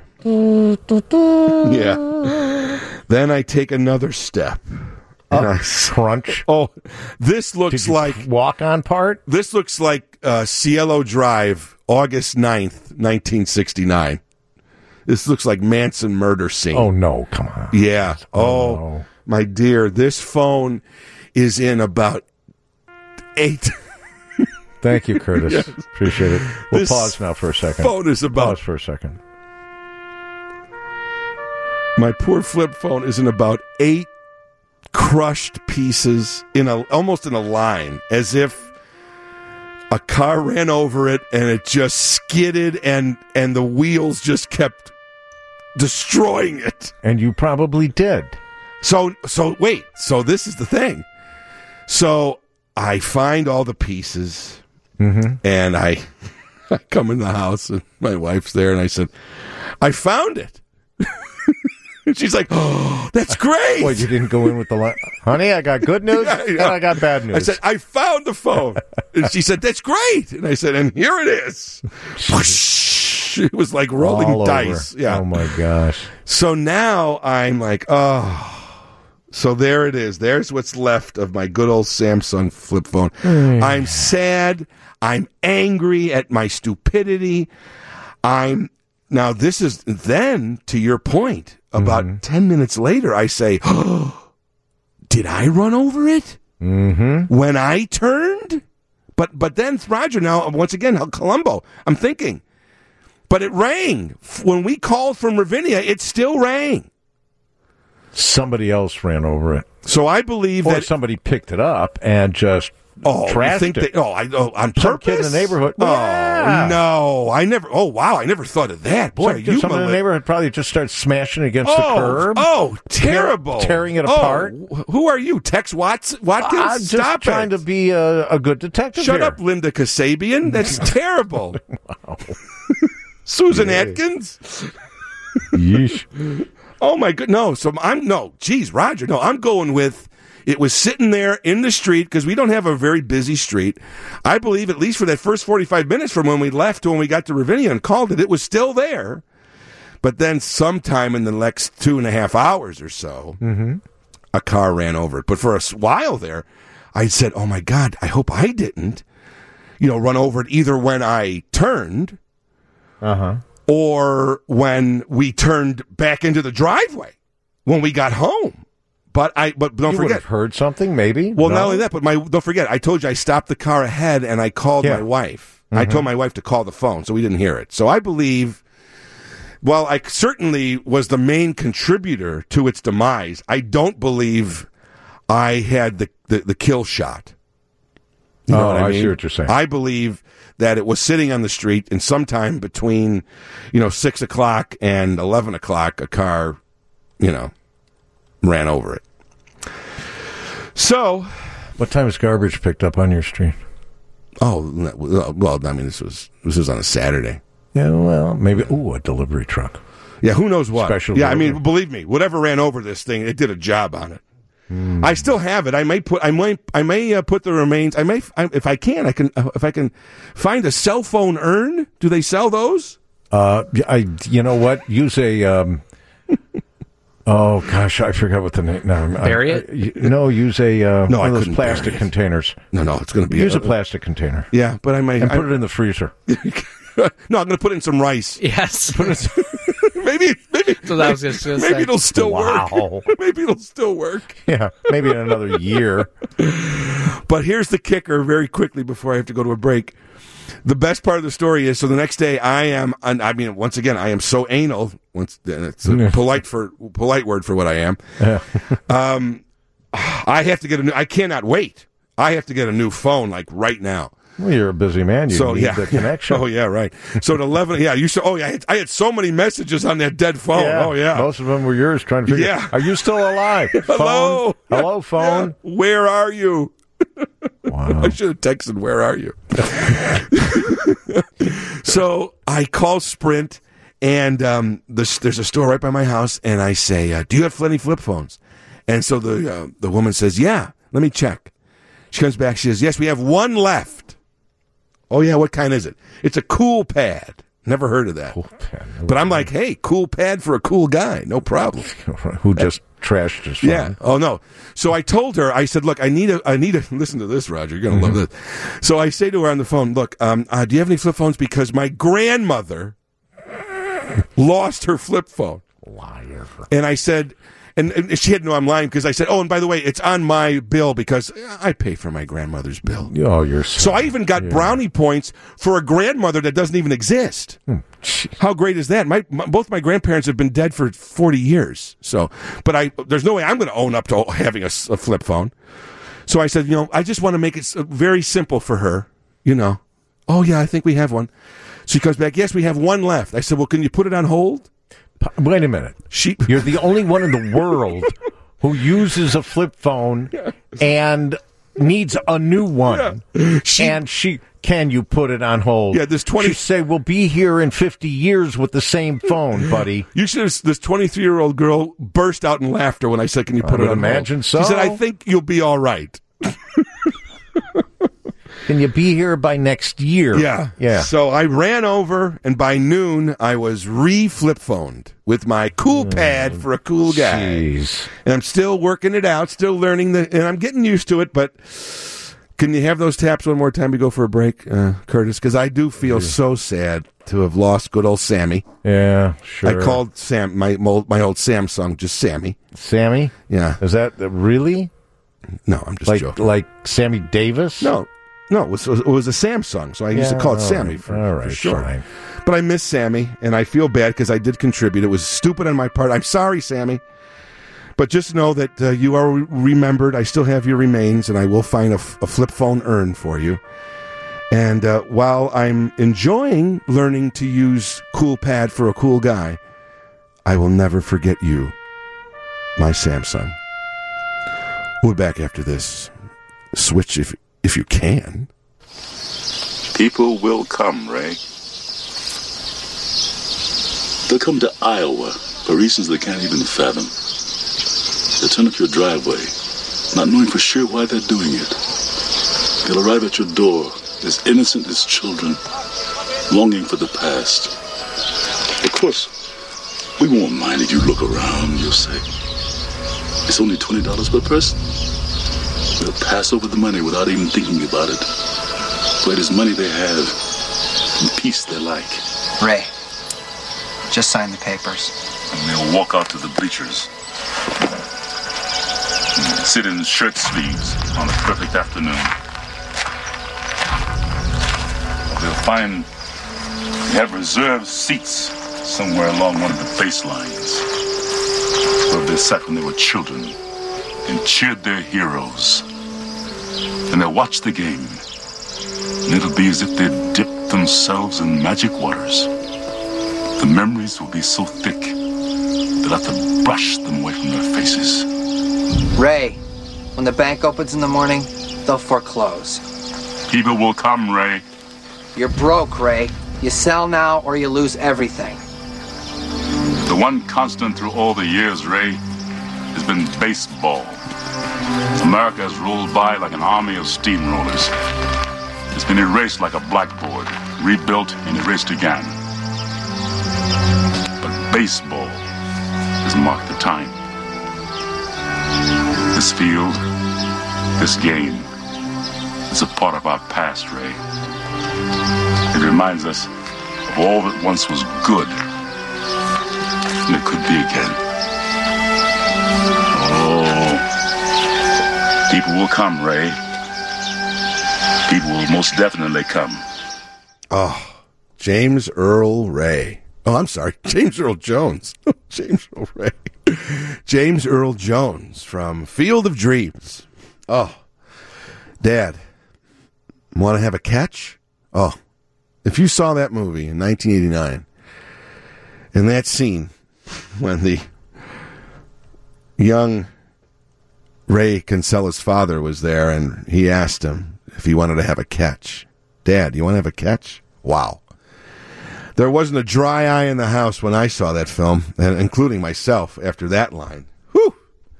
Yeah. Then I take another step. And I crunch. Oh, this looks like walk-on part? This looks like Cielo Drive, August 9th, 1969. This looks like Manson murder scene. Oh, no, come on. Yeah. Oh, my dear, this phone is in about 8. Thank you, Curtis. Yes. Appreciate it. We'll pause now for a second. Phone is about... Pause for a second. My poor flip phone is in about 8 crushed pieces almost in a line, as if a car ran over it and it just skidded and the wheels just kept destroying it. And you probably did. So wait. So this is the thing. So I find all the pieces, and I come in the house and my wife's there, and I said, I found it. And she's like, oh, that's great. Well, you didn't go in with the line. Honey, I got good news and I got bad news. I said, I found the phone. And she said, that's great. And I said, and here it is. Whoosh. It was like rolling all dice. Over. Yeah. Oh, my gosh. So now I'm like, oh. So there it is. There's what's left of my good old Samsung flip phone. I'm sad. I'm angry at my stupidity. Now, this is then, to your point, about 10 minutes later, I say, oh, did I run over it? When I turned? But then, Roger, now, once again, Columbo, I'm thinking, but it rang. When we called from Ravinia, it still rang. Somebody else ran over it. So I believe or that somebody picked it up and just trashed it. On purpose? Some kid in the neighborhood. Oh, no. I never thought of that. Boy, someone in the neighborhood probably just started smashing against the curb. Oh, terrible. Tearing it apart. Who are you, Tex Watkins? I'm just trying to be a good detective Shut up, Linda Kasabian. That's terrible. Wow. Susan Atkins? Yeesh. Oh, my God. No, Roger. No, I'm going with... It was sitting there in the street because we don't have a very busy street. I believe at least for that first 45 minutes from when we left to when we got to Ravinia and called it was still there. But then sometime in the next 2.5 hours or so, a car ran over it. But for a while there, I said, oh, my God, I hope I didn't, run over it either when I turned or when we turned back into the driveway when we got home. But don't forget, would have heard something, maybe. Well, not only that, but don't forget, I told you I stopped the car ahead and I called my wife. I told my wife to call the phone, so we didn't hear it. So I believe, well, I certainly was the main contributor to its demise. I don't believe I had the kill shot. You know what I mean? See what you're saying. I believe that it was sitting on the street, and sometime between, 6 o'clock and 11 o'clock, a car, ran over it. So, what time is garbage picked up on your street? Oh, well, I mean, this was on a Saturday. Yeah, well, maybe. A delivery truck. Yeah, who knows what? Special. Yeah, delivery. I mean, believe me, whatever ran over this thing, it did a job on it. I still have it. I may put the remains. If I can find a cell phone urn. Do they sell those? You know what? Use a. Oh gosh, I forgot what the name. No, bury it. Use a no, one of those plastic containers. No, it's going to be use a plastic container. Yeah, but I might put it in the freezer. No, I'm going to put in some rice. Yes. maybe. So I was just maybe it'll still work. Maybe it'll still work. Yeah, maybe in another year. But here's the kicker. Very quickly before I have to go to a break. The best part of the story is, so the next day I am so anal. It's a polite word for what I am. I have to get I cannot wait. I have to get a new phone like right now. Well, you're a busy man. You need the connection. Oh, yeah, right. So at 11, I had so many messages on that dead phone. Yeah, oh, yeah. Most of them were yours trying to figure out, are you still alive? Hello? Phone? Hello, phone? Yeah. Where are you? Wow. I should have texted, where are you? So I call Sprint, and there's a store right by my house, and I say, do you have any flip phones? And so the woman says, yeah, let me check. She comes back, she says, yes, we have one left. Oh, yeah, what kind is it? It's a Cool Pad. Never heard of that. Cool Pad. But I'm like, hey, Cool Pad for a cool guy. No problem. Who just trashed his phone. Yeah. Oh, no. So I told her, I said, look, I need a listen to this, Roger. You're going to love this. So I say to her on the phone, look, do you have any flip phones? Because my grandmother lost her flip phone. Liar. And I said... And she had no, I'm lying, because I said, oh, and by the way, it's on my bill because I pay for my grandmother's bill. Oh, you're so I even got brownie points for a grandmother that doesn't even exist. How great is that? Both my grandparents have been dead for 40 years. So, but there's no way I'm going to own up to having a flip phone. So I said, I just want to make it very simple for her. Oh, yeah, I think we have one. So she comes back, yes, we have one left. I said, well, can you put it on hold? Wait a minute. You're the only one in the world who uses a flip phone and needs a new one. Yeah. Can you put it on hold? Yeah, this She say, we'll be here in 50 years with the same phone, buddy. This 23-year-old girl burst out in laughter when I said, can you put it on hold? Imagine so. She said, I think you'll be all right. Can you be here by next year? Yeah. So I ran over, and by noon, I was re-flip phoned with my Cool Pad for a cool guy. Jeez. And I'm still working it out, still learning and I'm getting used to it, but can you have those taps one more time to go for a break, Curtis? Because I do feel so sad to have lost good old Sammy. Yeah, sure. I called Sam, my old Samsung, just Sammy. Sammy? Yeah. Is that really? No, I'm just joking. Like Sammy Davis? No, it was a Samsung, so I used to call it Sammy for sure. Fine. But I miss Sammy, and I feel bad because I did contribute. It was stupid on my part. I'm sorry, Sammy. But just know that you are remembered. I still have your remains, and I will find a flip phone urn for you. And while I'm enjoying learning to use Cool Pad for a cool guy, I will never forget you, my Samsung. We'll be back after this. Switch if you can. People will come, Ray. They'll come to Iowa for reasons they can't even fathom. They'll turn up your driveway, not knowing for sure why they're doing it. They'll arrive at your door as innocent as children, longing for the past. Of course, we won't mind if you look around, you'll say. It's only $20 per person. They'll pass over the money without even thinking about it. For it is money they have and peace they like. Ray, just sign the papers. And they'll walk out to the bleachers. And sit in shirt sleeves on a perfect afternoon. They'll find they have reserved seats somewhere along one of the baselines where they sat when they were children and cheered their heroes. And they'll watch the game. And it'll be as if they'd dipped themselves in magic waters. The memories will be so thick they'll have to brush them away from their faces. Ray, when the bank opens in the morning, they'll foreclose. People will come, Ray. You're broke, Ray. You sell now or you lose everything. The one constant through all the years, Ray, has been baseball. America has rolled by like an army of steamrollers. It's been erased like a blackboard, rebuilt and erased again. But baseball has marked the time. This field, this game, is a part of our past, Ray. It reminds us of all that once was good, and it could be again. People will come, Ray. People will most definitely come. Oh, James Earl Ray. Oh, I'm sorry. James Earl Jones. James Earl Ray. James Earl Jones from Field of Dreams. Oh, Dad, want to have a catch? Oh, if you saw that movie in 1989, and that scene when the young Ray Kinsella's father was there and he asked him if he wanted to have a catch. Dad, you want to have a catch? Wow. There wasn't a dry eye in the house when I saw that film, and including myself after that line. Whew.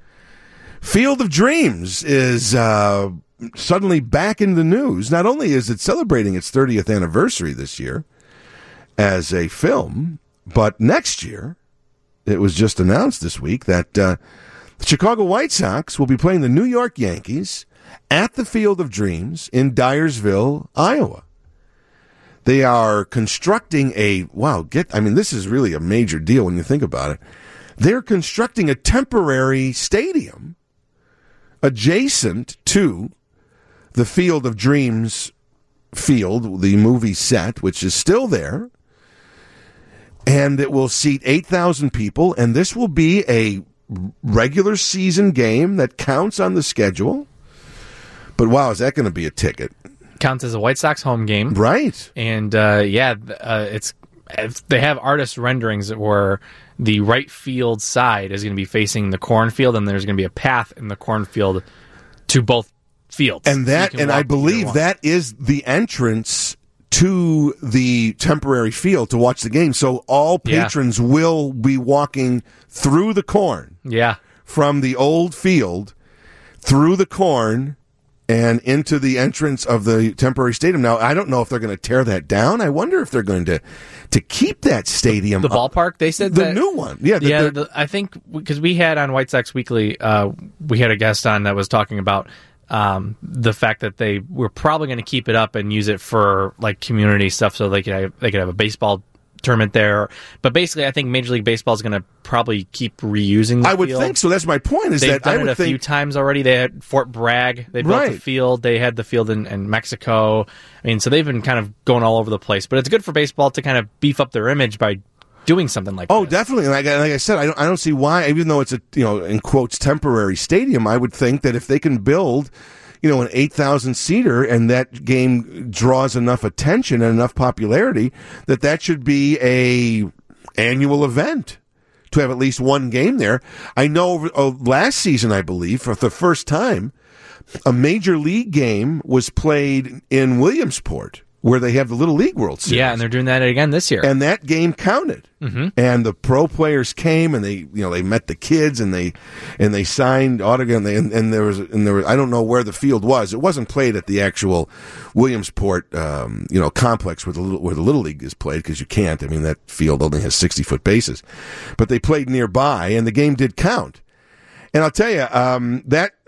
Field of Dreams is suddenly back in the news. Not only is it celebrating its 30th anniversary this year as a film, but next year, it was just announced this week that the Chicago White Sox will be playing the New York Yankees at the Field of Dreams in Dyersville, Iowa. They are constructing this is really a major deal when you think about it. They're constructing a temporary stadium adjacent to the Field of Dreams field, the movie set, which is still there. And it will seat 8,000 people, and this will be a regular season game that counts on the schedule. But wow, is that going to be a ticket? Counts as a White Sox home game, right? And it's they have artist renderings where the right field side is going to be facing the cornfield, and there's going to be a path in the cornfield to both fields. And that, and I believe that is the entrance to the temporary field to watch the game. So all patrons will be walking through the corn. Yeah, from the old field through the corn and into the entrance of the temporary stadium. Now, I don't know if they're going to tear that down. I wonder if they're going to keep that stadium. The ballpark, they said the new one. Yeah, I think because we had on White Sox Weekly, we had a guest on that was talking about the fact that they were probably going to keep it up and use it for like community stuff, so they could have a baseball tournament there. But basically, I think Major League Baseball is going to probably keep reusing the field. I would field. think so. That's my point. They've done it a few times already. They had Fort Bragg. They built the field. They had the field in Mexico. I mean, so they've been kind of going all over the place. But it's good for baseball to kind of beef up their image by doing something like that. Oh, definitely. Like I said, I don't see why, even though it's a, in quotes, temporary stadium, I would think that if they can build an 8,000 seater and that game draws enough attention and enough popularity that should be a annual event to have at least one game there. I know last season, I believe, for the first time, a major league game was played in Williamsport, where they have the Little League World Series. Yeah, and they're doing that again this year. And that game counted. Mm-hmm. And the pro players came and they met the kids and they signed autographs and there was I don't know where the field was. It wasn't played at the actual Williamsport complex where the Little League is played, because you can't. I mean, that field only has 60-foot bases. But they played nearby and the game did count. And I'll tell you,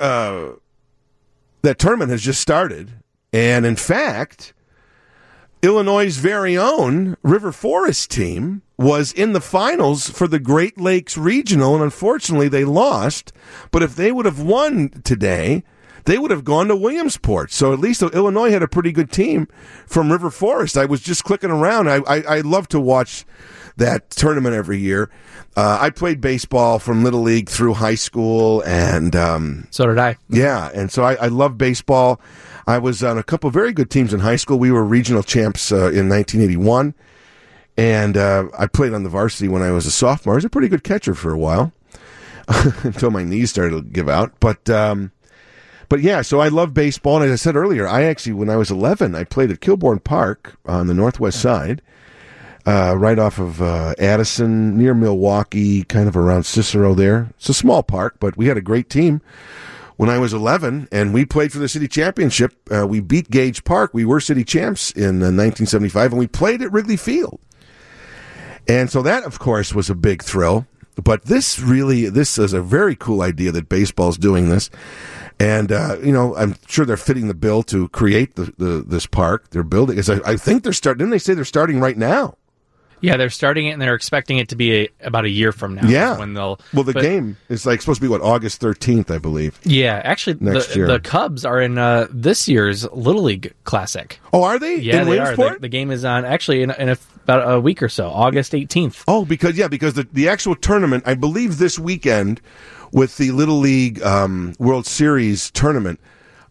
that tournament has just started, and in fact, Illinois' very own River Forest team was in the finals for the Great Lakes Regional, and unfortunately they lost. But if they would have won today, they would have gone to Williamsport. So at least Illinois had a pretty good team from River Forest. I was just clicking around. I love to watch that tournament every year. I played baseball from Little League through high school, and so did I. Yeah, and so I love baseball. I was on a couple of very good teams in high school. We were regional champs in 1981, and I played on the varsity when I was a sophomore. I was a pretty good catcher for a while until my knees started to give out. But yeah, so I love baseball, and as I said earlier, when I was 11, I played at Kilbourne Park on the northwest side, right off of Addison, near Milwaukee, kind of around Cicero there. It's a small park, but we had a great team when I was 11, and we played for the city championship. We beat Gage Park. We were city champs in 1975, and we played at Wrigley Field. And so that, of course, was a big thrill. But this is a very cool idea that baseball's doing this. And, I'm sure they're fitting the bill to create this park. They're building. I think they're starting. Didn't they say they're starting right now? Yeah, they're starting it, and they're expecting it to be about a year from now. Yeah. When the game is supposed to be, August 13th, I believe. Yeah, actually, next year. The Cubs are in this year's Little League Classic. Oh, are they? Yeah, in they Williamsport? are. The game is on, actually, in about a week or so, August 18th. Oh, because the actual tournament, I believe this weekend with the Little League World Series tournament,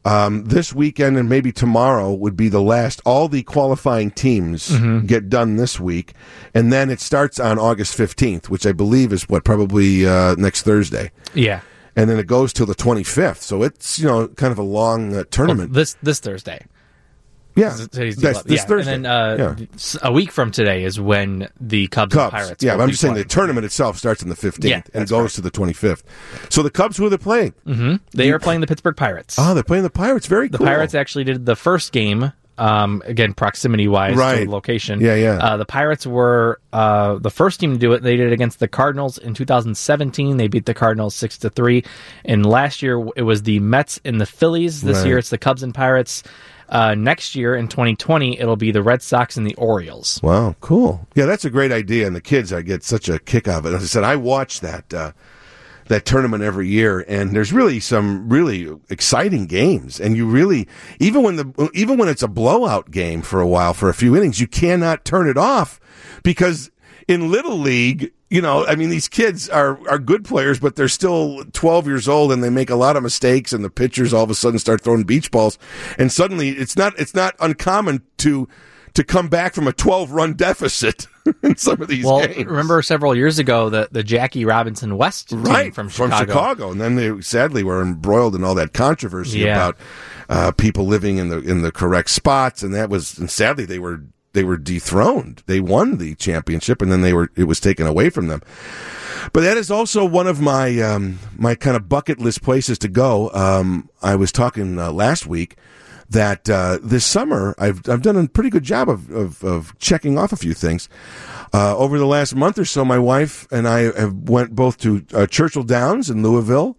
this weekend and maybe tomorrow would be the last. All the qualifying teams get done this week, and then it starts on August 15th, which I believe is probably next Thursday. Yeah. And then it goes till the 25th, so it's kind of a long tournament. Well, this Thursday. Yeah, that's this Thursday. And then a week from today is when the Cubs and Pirates. Yeah, but I'm just saying the tournament itself starts on the 15th and goes to the 25th. So the Cubs, who are they playing? They are playing the Pittsburgh Pirates. Oh, they're playing the Pirates. Very cool. The Pirates actually did the first game. Again, proximity-wise to the location. Yeah. The Pirates were the first team to do it. They did it against the Cardinals in 2017. They beat the Cardinals 6-3. And last year, it was the Mets and the Phillies. This year, it's the Cubs and Pirates. Next year, in 2020, it'll be the Red Sox and the Orioles. Wow, cool. Yeah, that's a great idea. And the kids, I get such a kick out of it. As I said, I watch that tournament every year, and there's really some really exciting games. And you really, even when it's a blowout game for a while, for a few innings, you cannot turn it off, because in Little League, these kids are good players, but they're still 12 years old, and they make a lot of mistakes, and the pitchers all of a sudden start throwing beach balls, and suddenly it's not uncommon to come back from a 12-run deficit in some of these games. Remember several years ago the Jackie Robinson West team from Chicago. And then they sadly were embroiled in all that controversy about people living in the correct spots, and sadly they were dethroned. They won the championship, and then it was taken away from them. But that is also one of my my kind of bucket list places to go. I was talking last week that this summer I've done a pretty good job of checking off a few things. Over the last month or so, my wife and I have went both to Churchill Downs in Louisville.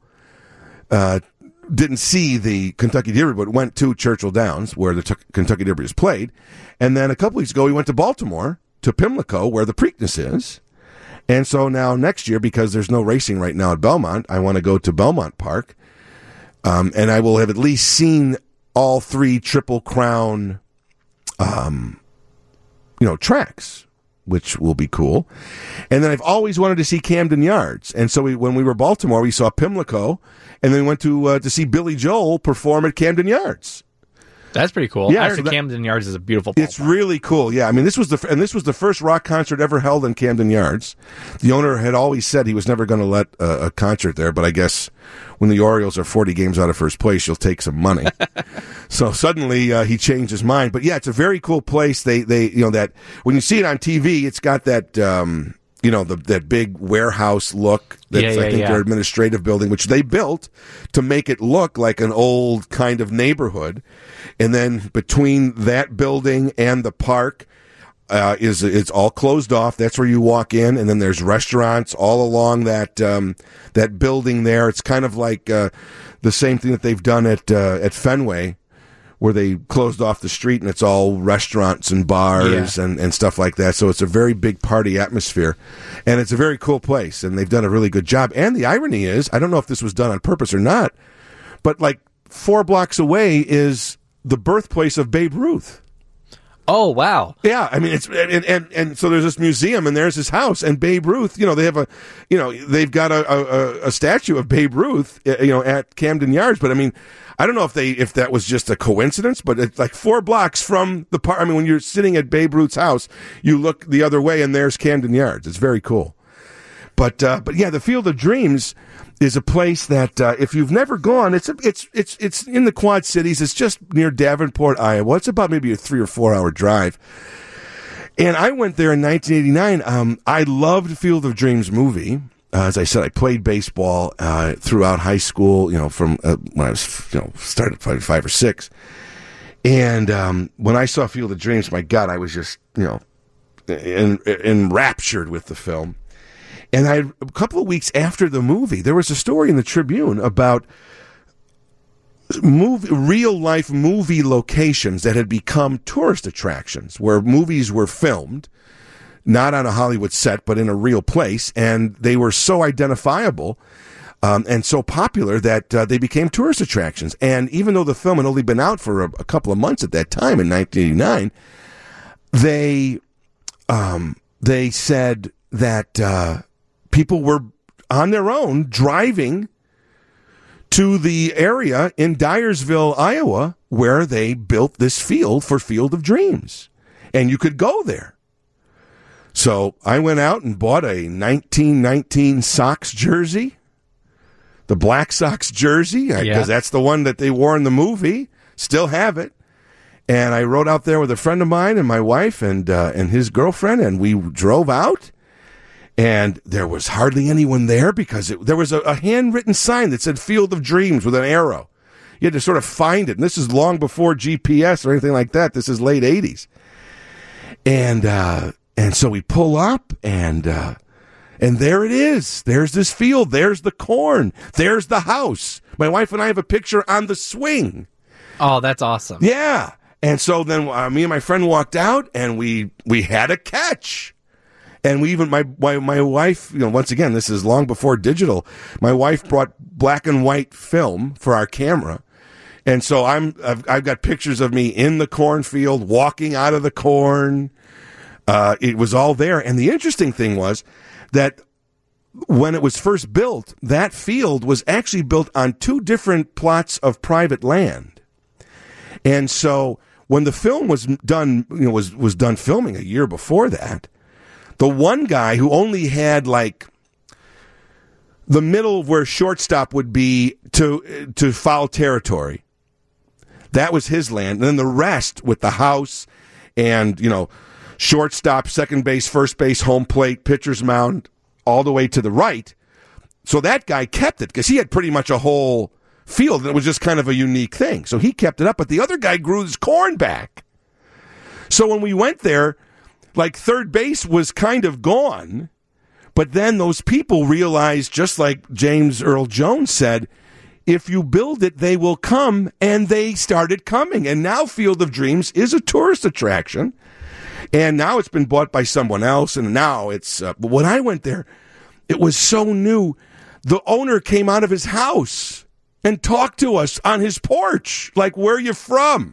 Didn't see the Kentucky Derby, but went to Churchill Downs, where the Kentucky Derby is played. And then a couple weeks ago, we went to Baltimore, to Pimlico, where the Preakness is. And so now next year, because there's no racing right now at Belmont, I want to go to Belmont Park. And I will have at least seen all 3 Triple Crown, tracks, which will be cool. And then I've always wanted to see Camden Yards. And so when we were in Baltimore, we saw Pimlico, and then went to see Billy Joel perform at Camden Yards. That's pretty cool. Yeah, I heard Camden Yards is a beautiful ballpark. It's really cool. Yeah, I mean, this was the first rock concert ever held in Camden Yards. The owner had always said he was never going to let a concert there, but I guess when the Orioles are 40 games out of first place, you'll take some money. So suddenly he changed his mind. But yeah, it's a very cool place. They that when you see it on TV, it's got that that big warehouse look. That's I think their administrative building, which they built to make it look like an old kind of neighborhood. And then between that building and the park it's all closed off. That's where you walk in, and then there's restaurants all along that that building there. It's kind of like the same thing that they've done at Fenway, where they closed off the street and it's all restaurants and bars and stuff like that. So it's a very big party atmosphere, and it's a very cool place, and they've done a really good job. And the irony is, I don't know if this was done on purpose or not, but like 4 blocks away is the birthplace of Babe Ruth. Oh, wow. Yeah, I mean, it's and so there's this museum, and there's his house, and Babe Ruth, they have they've got a statue of Babe Ruth, at Camden Yards. But I mean, I don't know if that was just a coincidence, but it's like 4 blocks from the park. I mean, when you're sitting at Babe Ruth's house, you look the other way, and there's Camden Yards. It's very cool. But yeah, the Field of Dreams is a place that if you've never gone, it's in the Quad Cities. It's just near Davenport, Iowa. It's about maybe a 3 or 4 hour drive. And I went there in 1989. I loved Field of Dreams movie. As I said, I played baseball throughout high school. From when I was started playing 5 or 6. And when I saw Field of Dreams, my God, I was just enraptured with the film. And a couple of weeks after the movie, there was a story in the Tribune about real-life movie locations that had become tourist attractions, where movies were filmed not on a Hollywood set, but in a real place. And they were so identifiable and so popular that they became tourist attractions. And even though the film had only been out for a couple of months at that time in 1989, they said that people were on their own driving to the area in Dyersville, Iowa, where they built this field for Field of Dreams. And you could go there. So I went out and bought a 1919 Sox jersey, the Black Sox jersey, because that's the one that they wore in the movie. Still have it. And I rode out there with a friend of mine and my wife and his girlfriend, and we drove out. And there was hardly anyone there because there was a handwritten sign that said Field of Dreams with an arrow. You had to sort of find it. And this is long before GPS or anything like that. This is late 80s. And so we pull up and there it is. There's this field. There's the corn. There's the house. My wife and I have a picture on the swing. Oh, that's awesome. Yeah. And so then me and my friend walked out and we had a catch. And we even, my wife, once again, this is long before digital. My wife brought black and white film for our camera. And so I've got pictures of me in the cornfield, walking out of the corn. It was all there. And the interesting thing was that when it was first built, that field was actually built on 2 different plots of private land. And so when the film was done, was done filming a year before that, the one guy who only had like the middle where shortstop would be to foul territory, that was his land. And then the rest with the house and, shortstop, second base, first base, home plate, pitcher's mound, all the way to the right. So that guy kept it because he had pretty much a whole field and it was just kind of a unique thing. So he kept it up, but the other guy grew his corn back. So when we went there, like third base was kind of gone, but then those people realized, just like James Earl Jones said, if you build it, they will come, and they started coming. And now Field of Dreams is a tourist attraction, and now it's been bought by someone else, and now it's, but when I went there, it was so new. The owner came out of his house and talked to us on his porch, like, where are you from?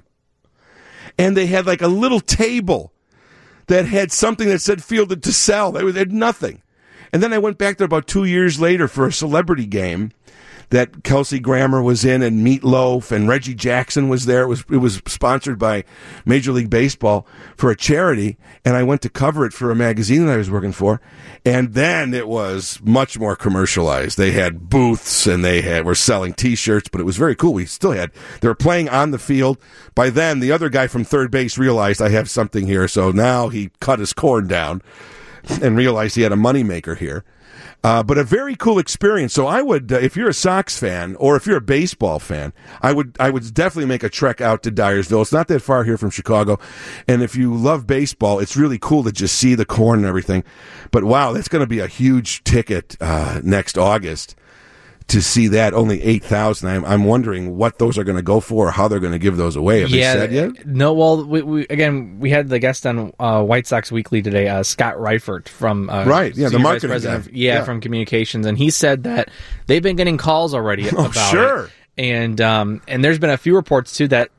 And they had like a little table that had something that said fielded to sell. They had nothing. And then I went back there about 2 years later for a celebrity game that Kelsey Grammer was in, and Meatloaf, and Reggie Jackson was there. It was sponsored by Major League Baseball for a charity, and I went to cover it for a magazine that I was working for. And then it was much more commercialized. They had booths, and were selling T-shirts, but it was very cool. They were playing on the field. By then, the other guy from third base realized I have something here, so now he cut his corn down and realized he had a moneymaker here. But a very cool experience. So I would, if you're a Sox fan or if you're a baseball fan, I would definitely make a trek out to Dyersville. It's not that far here from Chicago. And if you love baseball, it's really cool to just see the corn and everything. But wow, that's going to be a huge ticket next August to see that. Only 8,000. I'm wondering what those are going to go for, or how they're going to give those away. Have they said yet? No. Well, we had the guest on White Sox Weekly today, Scott Reifert from the marketing president from communications, and he said that they've been getting calls already about it. And there's been a few reports too that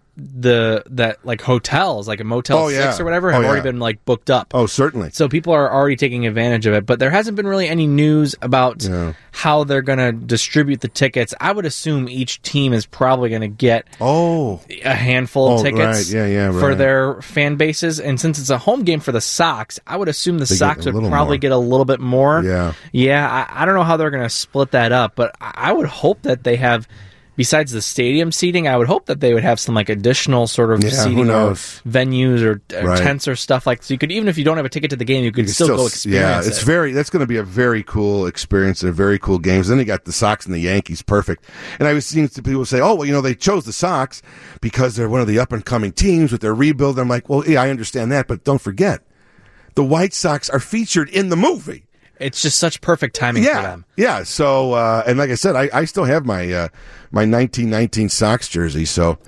like hotels, like a Motel 6 or whatever, have already been like booked up. Oh, certainly. So people are already taking advantage of it, but there hasn't been really any news about how they're going to distribute the tickets. I would assume each team is probably going to get a handful of tickets for their fan bases. And since it's a home game for the Sox, I would assume the Sox would probably get a little bit more. Yeah. I don't know how they're going to split that up, but I would hope that they have, besides the stadium seating, I would hope that they would have some like additional sort of seating or venues or tents or stuff like. So you could, even if you don't have a ticket to the game, you could still go experience it. Yeah, that's going to be a very cool experience and a very cool game. Then you got the Sox and the Yankees, perfect. And I was seeing people say, "Oh, well, they chose the Sox because they're one of the up and coming teams with their rebuild." I'm like, "Well, yeah, I understand that, but don't forget, the White Sox are featured in the movie." It's just such perfect timing for them. Yeah. So, and like I said, I still have my 1919 Sox jersey. So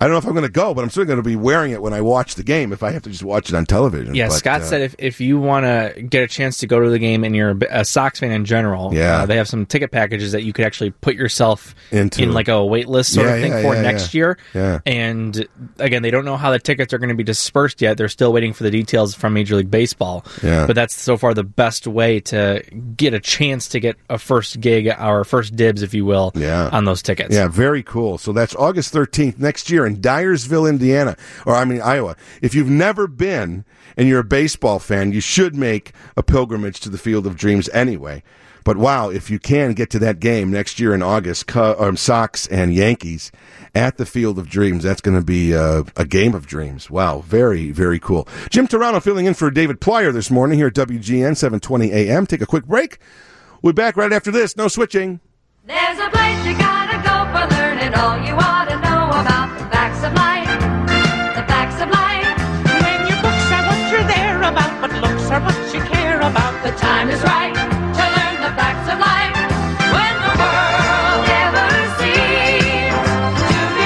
I don't know if I'm going to go, but I'm still going to be wearing it when I watch the game if I have to just watch it on television. Yeah, but, Scott said if you want to get a chance to go to the game and you're a Sox fan in general, they have some ticket packages that you could actually put yourself in like a wait list sort of thing for next year. Yeah. And again, they don't know how the tickets are going to be dispersed yet. They're still waiting for the details from Major League Baseball. Yeah. But that's so far the best way to get a chance to get a first gig or first dibs, if you will, on those tickets. Yeah, very cool. So that's August 13th next year in Dyersville, Iowa. If you've never been and you're a baseball fan, you should make a pilgrimage to the Field of Dreams anyway. But wow, if you can get to that game next year in August, Sox and Yankees at the Field of Dreams, that's going to be a game of dreams. Wow, very, very cool. Jim Turano filling in for David Plyer this morning here at WGN 720 AM. Take a quick break. We'll be back right after this. No switching. There's a place you gotta go for learning all you ought to know about the facts of life. The facts of life. When your books are what you're there about, but looks are what you care about. The time is right to learn the facts of life. When the world ever seems to be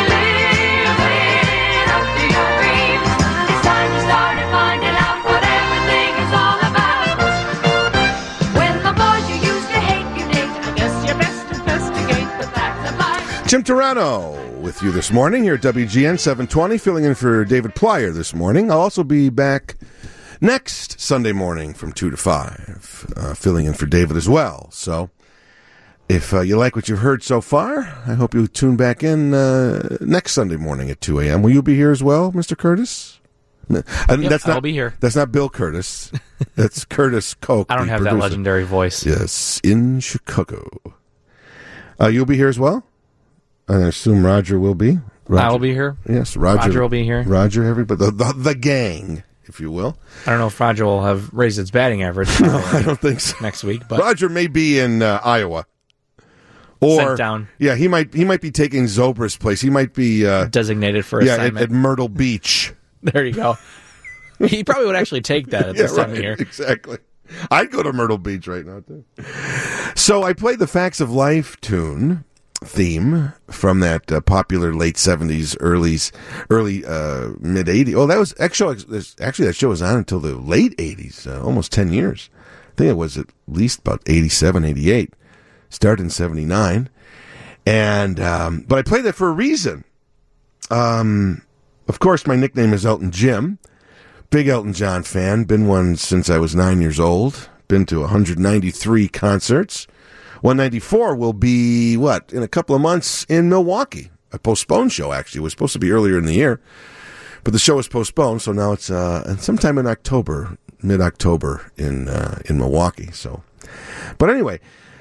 living up to your dreams, it's time to start and finding out what everything is all about. When the boys you used to hate you date, I guess you best investigate the facts of life. Jim Turano with you this morning here at WGN 720, filling in for David Plyer this morning. I'll also be back next Sunday morning from 2 to 5, filling in for David as well. So if you like what you've heard so far, I hope you tune back in next Sunday morning at 2 a.m. Will you be here as well, Mr. Curtis? I'll be here. That's not Bill Curtis. That's Curtis Koch. I don't have that legendary voice. Yes, in Chicago. You'll be here as well? I assume Roger will be. I will be here. Yes, Roger will be here. Roger, everybody, the gang, if you will. I don't know if Roger will have raised its batting average. No, I don't think so. Next week, but Roger may be in Iowa, or sent down. Yeah, he might be taking Zobra's place. He might be designated for assignment at Myrtle Beach. There you go. He probably would actually take that at this time of year. Exactly. I'd go to Myrtle Beach right now too. So I played the Facts of Life theme from that popular late 70s, early mid 80s. Oh, that was actually that show was on until the late 80s, almost 10 years. I think it was at least about 87, 88. Started in 79. And but I played that for a reason. Of course, my nickname is Elton Jim. Big Elton John fan. Been one since I was 9 years old. Been to 193 concerts. 194 will be, in a couple of months in Milwaukee. A postponed show, actually. It was supposed to be earlier in the year, but the show was postponed, so now it's sometime in October, mid-October in Milwaukee. So, but anyway,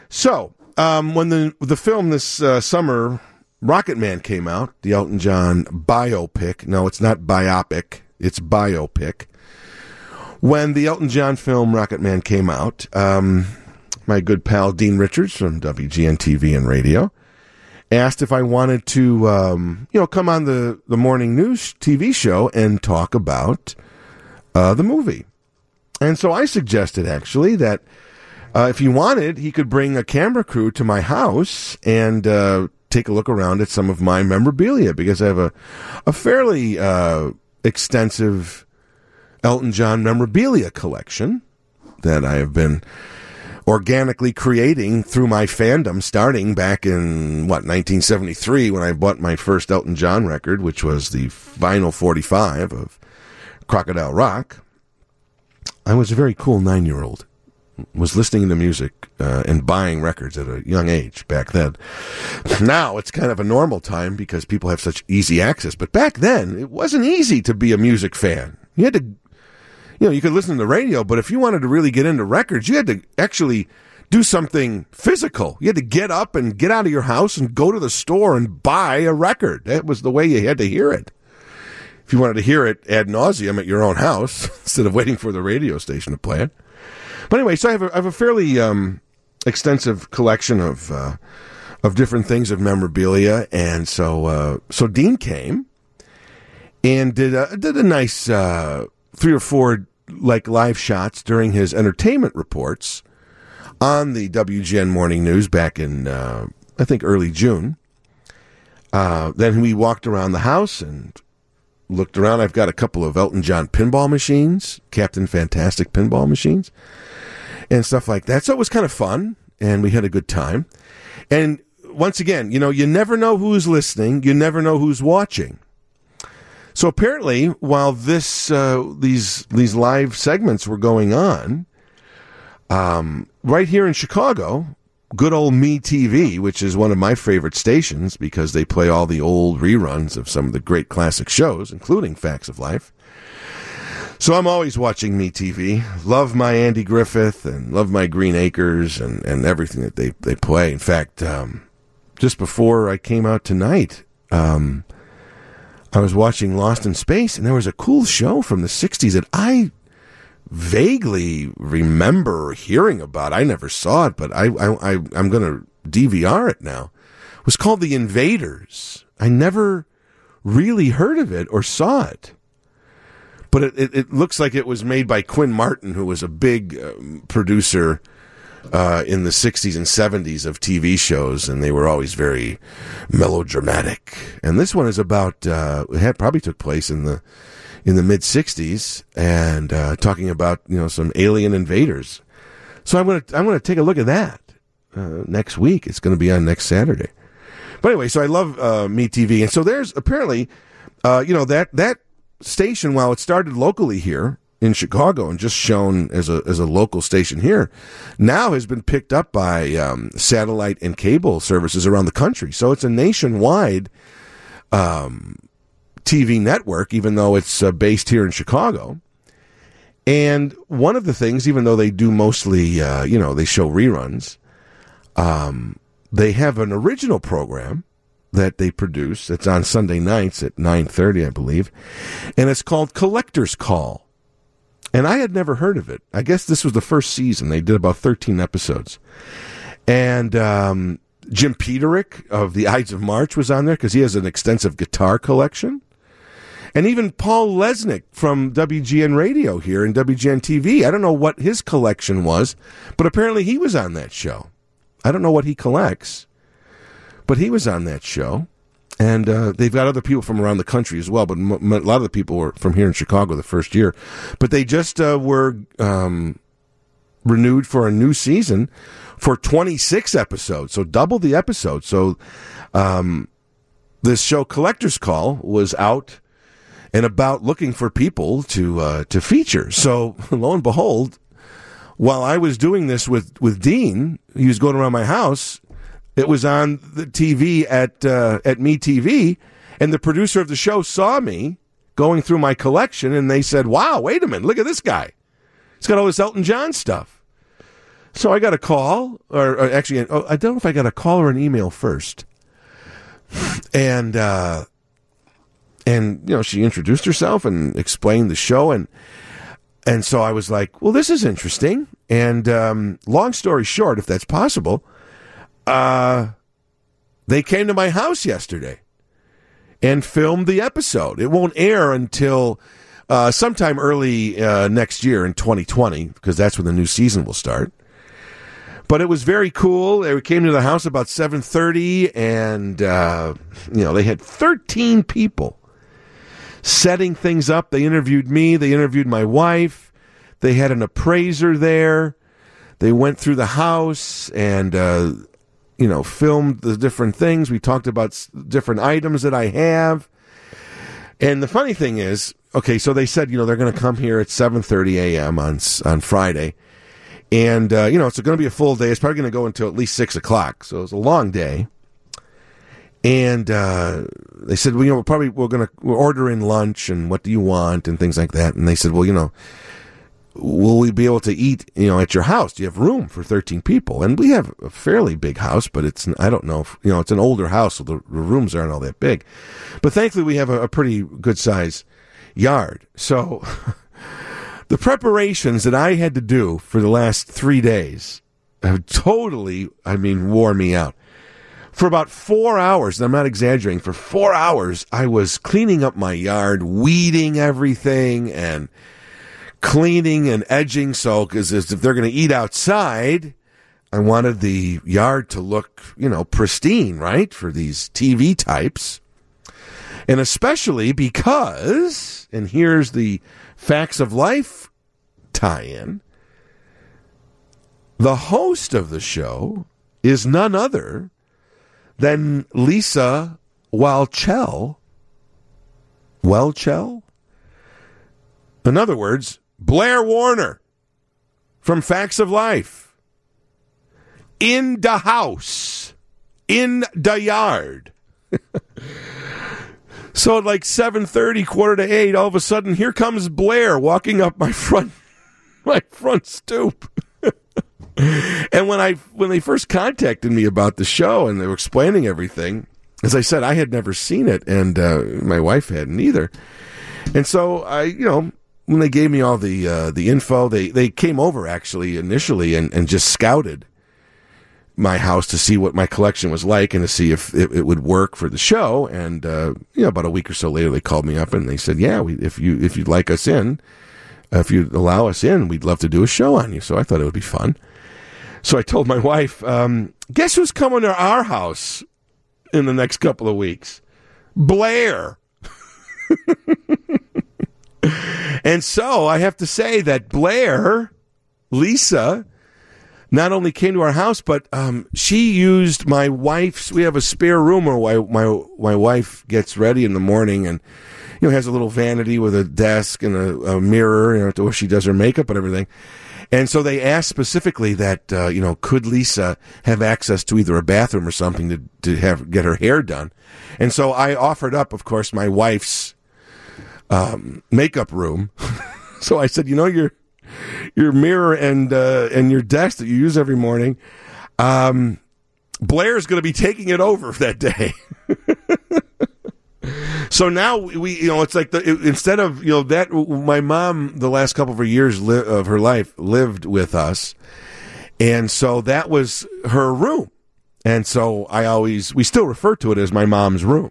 when the film this summer, Rocket Man, came out, the Elton John biopic. No, it's not biopic, it's biopic. When the Elton John film Rocket Man came out, my good pal Dean Richards from WGN TV and Radio asked if I wanted to, come on the morning news TV show and talk about the movie. And so I suggested, actually, that if he wanted, he could bring a camera crew to my house and take a look around at some of my memorabilia, because I have a fairly extensive Elton John memorabilia collection that I have been organically creating through my fandom, starting back in 1973, when I bought my first Elton John record, which was the vinyl 45 of Crocodile Rock. I was a very cool 9-year-old, was listening to music and buying records at a young age back then. Now it's kind of a normal time because people have such easy access, but back then it wasn't easy to be a music fan. You had to, you could listen to the radio, but if you wanted to really get into records, you had to actually do something physical. You had to get up and get out of your house and go to the store and buy a record. That was the way you had to hear it. If you wanted to hear it ad nauseum at your own house, instead of waiting for the radio station to play it. But anyway, so I have a fairly extensive collection of different things, of memorabilia, and so Dean came and did a nice 3 or 4 live shots during his entertainment reports on the WGN Morning News back in I think early June. Then we walked around the house and looked around. I've got a couple of Elton John pinball machines, Captain Fantastic pinball machines, and stuff like that. So it was kind of fun, and we had a good time. And once again, you never know who's listening. You never know who's watching. So apparently, while these live segments were going on, right here in Chicago, good old MeTV, which is one of my favorite stations because they play all the old reruns of some of the great classic shows, including Facts of Life. So I'm always watching MeTV. Love my Andy Griffith and love my Green Acres and everything that they play. In fact, just before I came out tonight, I was watching Lost in Space, and there was a cool show from the 60s that I vaguely remember hearing about. I never saw it, but I'm going to DVR it now. It was called The Invaders. I never really heard of it or saw it. But it looks like it was made by Quinn Martin, who was a big producer in the 60s and 70s of TV shows, and they were always very melodramatic. And this one is about, probably took place in the mid-60s, and talking about some alien invaders. So I'm gonna take a look at that next week. It's going to be on next Saturday. But anyway, so I love MeTV, and so there's apparently that station, while it started locally here in Chicago and just shown as a local station here, now has been picked up by satellite and cable services around the country. So it's a nationwide TV network, even though it's based here in Chicago. And one of the things, even though they do mostly, they show reruns, they have an original program that they produce. It's on Sunday nights at 9:30, I believe. And it's called Collector's Call. And I had never heard of it. I guess this was the first season. They did about 13 episodes. And Jim Peterick of the Ides of March was on there because he has an extensive guitar collection. And even Paul Lesnick from WGN Radio here and WGN TV. I don't know what his collection was, but apparently he was on that show. I don't know what he collects, but he was on that show. And they've got other people from around the country as well, but a lot of the people were from here in Chicago the first year. But they just were renewed for a new season for 26 episodes, so double the episodes. So this show, Collector's Call, was out and about looking for people to feature. So lo and behold, while I was doing this with Dean, he was going around my house, it was on the TV at MeTV, and the producer of the show saw me going through my collection, and they said, "Wow, wait a minute, look at this guy. He's got all this Elton John stuff." So I got a call, or actually, I don't know if I got a call or an email first. And she introduced herself and explained the show, and so I was like, well, this is interesting. And long story short, if that's possible, they came to my house yesterday and filmed the episode. It won't air until sometime early next year in 2020, because that's when the new season will start. But it was very cool. They came to the house about 7:30, and they had 13 people setting things up. They interviewed me. They interviewed my wife. They had an appraiser there. They went through the house and filmed the different things. We talked about different items that I have. And the funny thing is, okay, so they said, they're going to come here at 7:30 a.m. on Friday. And, it's going to be a full day. It's probably going to go until at least 6 o'clock. So it's a long day. And they said, well, we're ordering lunch, and what do you want, and things like that. And they said, well, will we be able to eat, at your house? Do you have room for 13 people? And we have a fairly big house, but I don't know if, it's an older house, so the rooms aren't all that big. But thankfully, we have a pretty good size yard. So the preparations that I had to do for the last 3 days have totally, wore me out. For about 4 hours, and I'm not exaggerating, for 4 hours, I was cleaning up my yard, weeding everything, and cleaning and edging, because if they're going to eat outside, I wanted the yard to look, pristine, right, for these TV types. And especially because, and here's the Facts of Life tie-in, the host of the show is none other than Lisa Whelchel. Whelchel? In other words, Blair Warner from Facts of Life. In the house. In the yard. So at like 7:30, 7:45, all of a sudden, here comes Blair walking up my front stoop. And when they first contacted me about the show and they were explaining everything, as I said, I had never seen it, and my wife hadn't either. And so when they gave me all the info, they came over actually initially and just scouted my house to see what my collection was like and to see if it would work for the show. And about a week or so later, they called me up and they said, "Yeah, if you'd like us in, if you'd allow us in, we'd love to do a show on you." So I thought it would be fun. So I told my wife, "Guess who's coming to our house in the next couple of weeks? Blair." And so I have to say that Blair, Lisa, not only came to our house, but she used my wife's. We have a spare room where my wife gets ready in the morning, and has a little vanity with a desk and a mirror, where she does her makeup and everything. And so they asked specifically that could Lisa have access to either a bathroom or something to get her hair done. And so I offered up, of course, my wife's makeup room. So I said, your mirror and your desk that you use every morning, Blair's going to be taking it over that day. So now we, it's like instead of that, my mom the last couple of years of her life lived with us, and so that was her room, and so we still refer to it as my mom's room.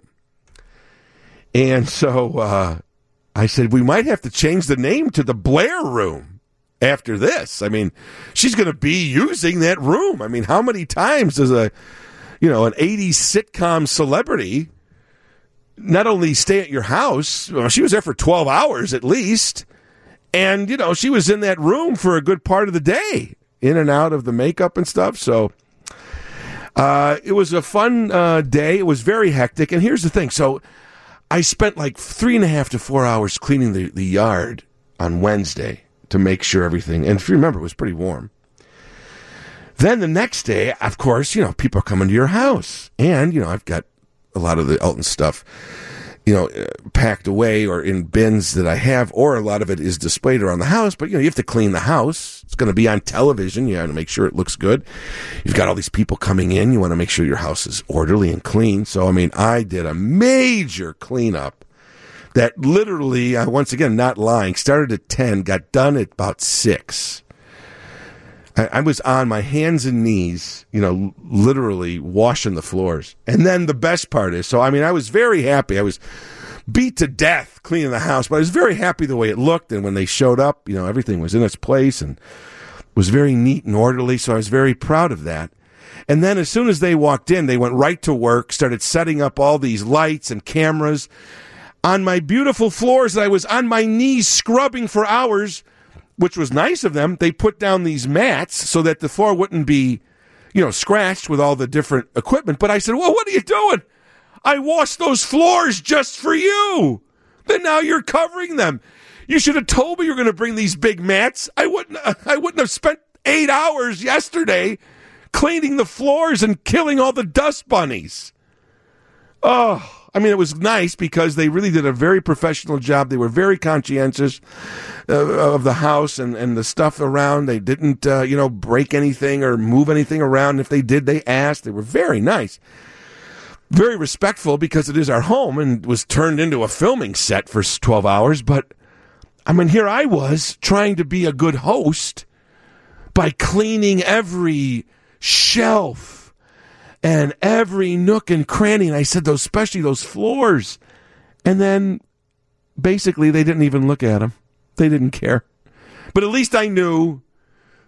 And so I said we might have to change the name to the Blair Room after this. I mean, she's going to be using that room. I mean, how many times does an 80s sitcom celebrity not only stay at your house? Well, she was there for 12 hours at least, and she was in that room for a good part of the day, in and out of the makeup and stuff. So it was a fun day. It was very hectic, and here's the thing. So I spent like 3.5 to 4 hours cleaning the yard on Wednesday to make sure everything, and if you remember, it was pretty warm. Then the next day, of course, people are coming to your house, and I've got a lot of the Elton stuff, packed away or in bins that I have, or a lot of it is displayed around the house. But, you have to clean the house. It's going to be on television. You have to make sure it looks good. You've got all these people coming in. You want to make sure your house is orderly and clean. So, I did a major cleanup that literally, once again, not lying, started at 10, got done at about 6. I was on my hands and knees, literally washing the floors. And then the best part is, I was very happy. I was beat to death cleaning the house, but I was very happy the way it looked. And when they showed up, everything was in its place and was very neat and orderly. So I was very proud of that. And then as soon as they walked in, they went right to work, started setting up all these lights and cameras on my beautiful floors that I was on my knees scrubbing for hours, which was nice of them. They put down these mats so that the floor wouldn't be, scratched with all the different equipment. But I said, well, what are you doing? I washed those floors just for you. Then now you're covering them. You should have told me you were going to bring these big mats. I wouldn't have spent 8 hours yesterday cleaning the floors and killing all the dust bunnies. Oh, it was nice because they really did a very professional job. They were very conscientious of the house and the stuff around. They didn't, break anything or move anything around. If they did, they asked. They were very nice. Very respectful because it is our home and was turned into a filming set for 12 hours. But, here I was trying to be a good host by cleaning every shelf and every nook and cranny, and I said especially those floors. And then, basically, they didn't even look at them. They didn't care. But at least I knew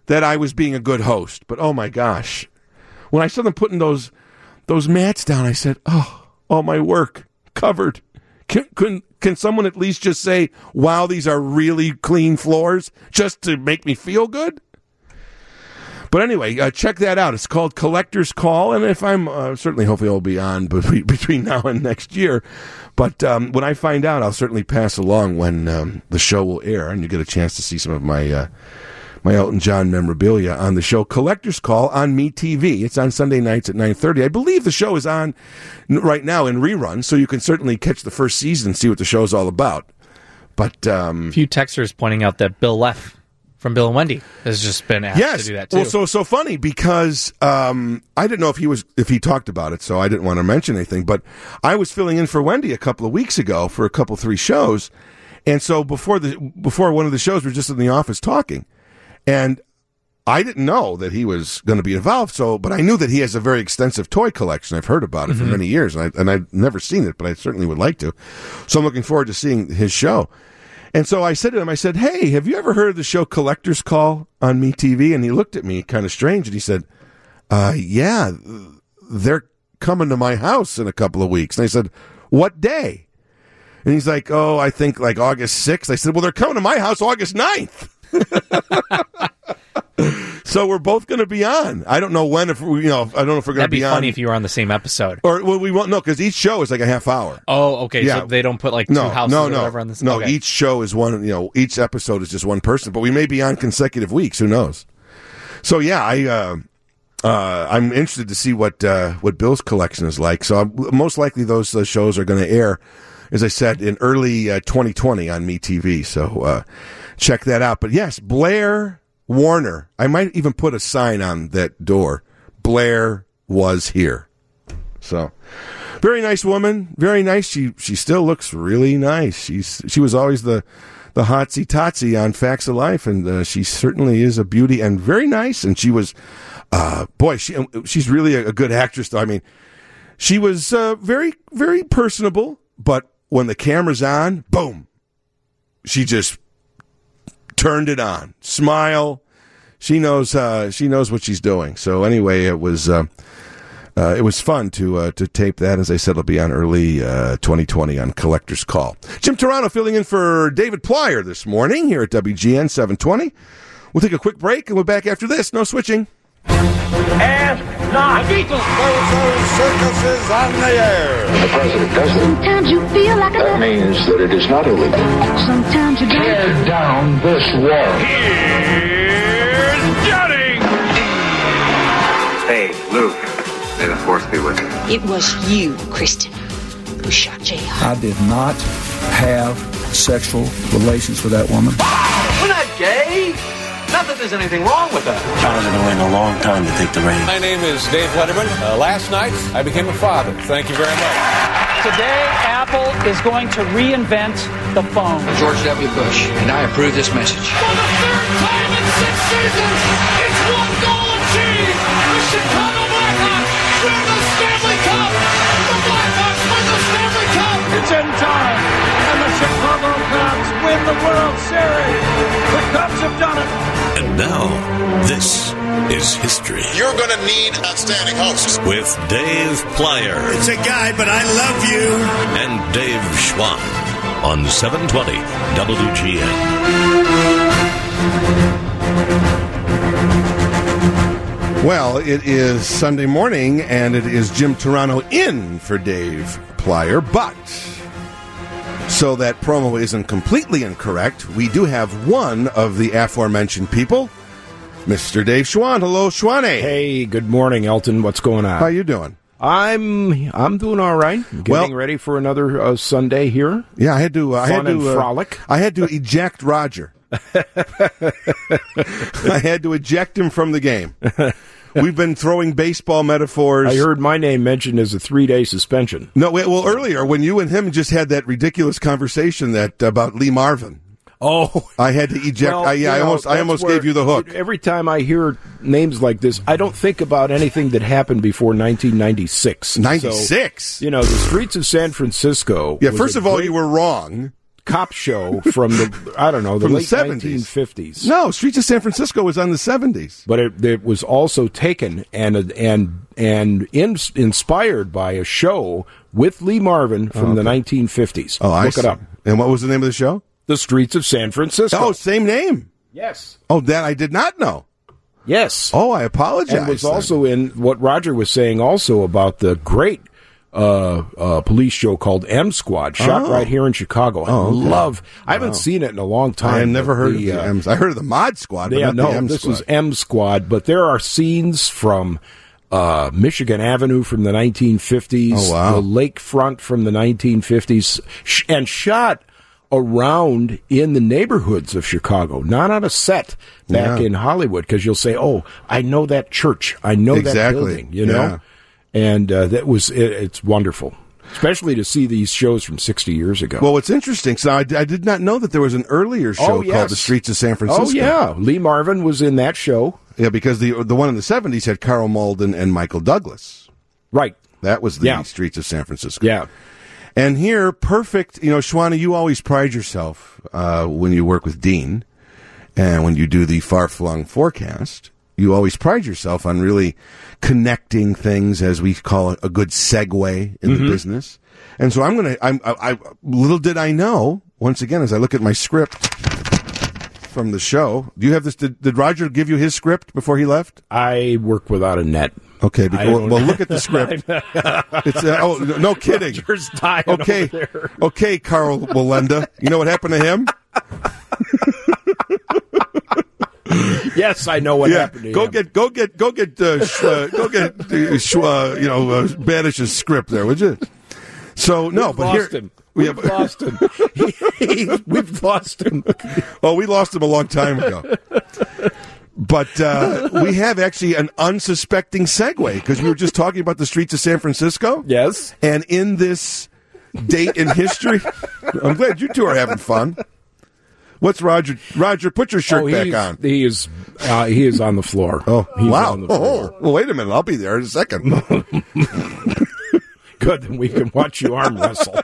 that I was being a good host. But oh my gosh, when I saw them putting those mats down, I said, "Oh, all my work covered." Can someone at least just say, "Wow, these are really clean floors," just to make me feel good? But anyway, check that out. It's called Collector's Call, and if I'm certainly, hopefully, I'll be on between now and next year. But when I find out, I'll certainly pass along when the show will air, and you get a chance to see some of my Elton John memorabilia on the show Collector's Call on MeTV. It's on Sunday nights at 9:30. I believe the show is on right now in rerun, so you can certainly catch the first season and see what the show's all about. But a few texters pointing out that Bill Leff from Bill and Wendy has just been asked to do that too. Well, so funny because I didn't know if he talked about it, so I didn't want to mention anything. But I was filling in for Wendy a couple of weeks ago for 3 shows, and so before one of the shows, we were just in the office talking. And I didn't know that he was going to be involved, but I knew that he has a very extensive toy collection. I've heard about it for many years, and I've never seen it, but I certainly would like to. So I'm looking forward to seeing his show. And so I said to him, "Hey, have you ever heard of the show Collector's Call on MeTV?" And he looked at me kind of strange, and he said, "Yeah, they're coming to my house in a couple of weeks." And I said, "What day?" And he's like, "Oh, I think like August 6th. I said, "Well, they're coming to my house August 9th. So we're both going to be on. I don't know when. I don't know if we're going to be on. That'd be funny if you were on the same episode. Or well, we won't know because each show is like a half hour. Oh, okay. Yeah. So they don't put like two houses or whatever on this. No, okay. Each show is one. Each episode is just one person. But we may be on consecutive weeks. Who knows? So yeah, I'm interested to see what Bill's collection is like. So most likely those shows are going to air, as I said, in early 2020 on MeTV. So check that out. But yes, Blair Warner. I might even put a sign on that door. Blair was here. So very nice woman. Very nice. She still looks really nice. She was always the hotsy totsy on Facts of Life, and she certainly is a beauty and very nice. And she was, she's really a good actress, though. I mean, she was very, very personable, but when the camera's on, boom, she just turned it on. Smile. She knows what she's doing. So anyway, it was fun to tape that. As I said, it'll be on early 2020 on Collector's Call. Jim Turano filling in for David Plyer this morning here at WGN 720. We'll take a quick break and we're back after this. No switching. Ask not. Beatles. Circuses on the air. The president does it. Sometimes you feel like that means that it is not illegal. Sometimes you tear down this wall. Here's Jennings. Hey, Luke. May the force be with you. It was you, Kristen, who shot J.R. I did not have sexual relations with that woman. We're not gay. Not that there's anything wrong with that. Charles has been waiting a long time to take the reins. My name is Dave Letterman. Last night, I became a father. Thank you very much. Today, Apple is going to reinvent the phone. George W. Bush, and I approve this message. For the third time in 6 seasons, it's one goal achieved. The Chicago Blackhawks win the Stanley Cup. The Blackhawks win the Stanley Cup. It's in time, and the Chicago Cubs win the World Series. The Cubs have done it. And now, this is history. You're going to need outstanding hosts. With Dave Plyer. It's a guy, but I love you. And Dave Schwann on 720 WGN. Well, it is Sunday morning, and it is Jim Turano in for Dave Plyer, but so that promo isn't completely incorrect, we do have one of the aforementioned people, Mr. Dave Schwann. Hello, Schwanne. Hey, good morning, Elton. What's going on? How you doing? I'm doing all right. Getting ready for another Sunday here. Yeah, I had to frolic. I had to eject Roger. I had to eject him from the game. We've been throwing baseball metaphors. I heard my name mentioned as a 3-day suspension. No, well, earlier when you and him just had that ridiculous conversation about Lee Marvin. Oh, I had to eject. Well, I almost gave you the hook. Every time I hear names like this, I don't think about anything that happened before 1996. 96. So, the streets of San Francisco. Yeah. First of all, you were wrong. cop show from the, I don't know, the From the late 70s. 1950s. No, Streets of San Francisco was on the 70s. But it was also taken and inspired by a show with Lee Marvin from the 1950s. Oh, I Look see. it up. And what was the name of the show? The Streets of San Francisco. Oh, same name. Yes. Oh, that I did not know. Yes. Oh, I apologize. And was then. also in what Roger was saying also about the great police show called M Squad, shot right here in Chicago. I haven't seen it in a long time. I have never heard of the M's. I heard of the Mod Squad, but not the M this Squad. was M Squad, but there are scenes from Michigan Avenue from the 1950s, Oh, wow. the lakefront from the 1950s, and shot around in the neighborhoods of Chicago, not on a set back in Hollywood, because you'll say, oh, I know that church. I know that building, you know? Yeah. And it's wonderful, especially to see these shows from 60 years ago. Well, what's interesting, so I did not know that there was an earlier show called The Streets of San Francisco. Oh, yeah. Lee Marvin was in that show. Yeah, because the one in the 70s had Carl Malden and Michael Douglas. Right. That was the Streets of San Francisco. Yeah. And here, perfect, Shwana, you always pride yourself when you work with Dean and when you do the Far-Flung Forecast. You always pride yourself on really connecting things, as we call it, a good segue in the business. And so I little did I know, once again, as I look at my script from the show, do you have this? Did Roger give you his script before he left? I work without a net. Okay, well, look at the script. It's no kidding. Roger's dying over there. Okay, Carl Walenda. You know what happened to him? Yes, I know what happened to him. Go get Banish's script there, would you? So no, We've but lost here him. We've lost him. We've lost him. Oh, we lost him a long time ago. But we have actually an unsuspecting segue, because we were just talking about the Streets of San Francisco. Yes. And in this date in history, I'm glad you two are having fun. What's Roger? Roger, put your shirt back on. He is on the floor. Oh, He's wow. on the floor. Well, wait a minute. I'll be there in a second. Good, then we can watch you arm wrestle.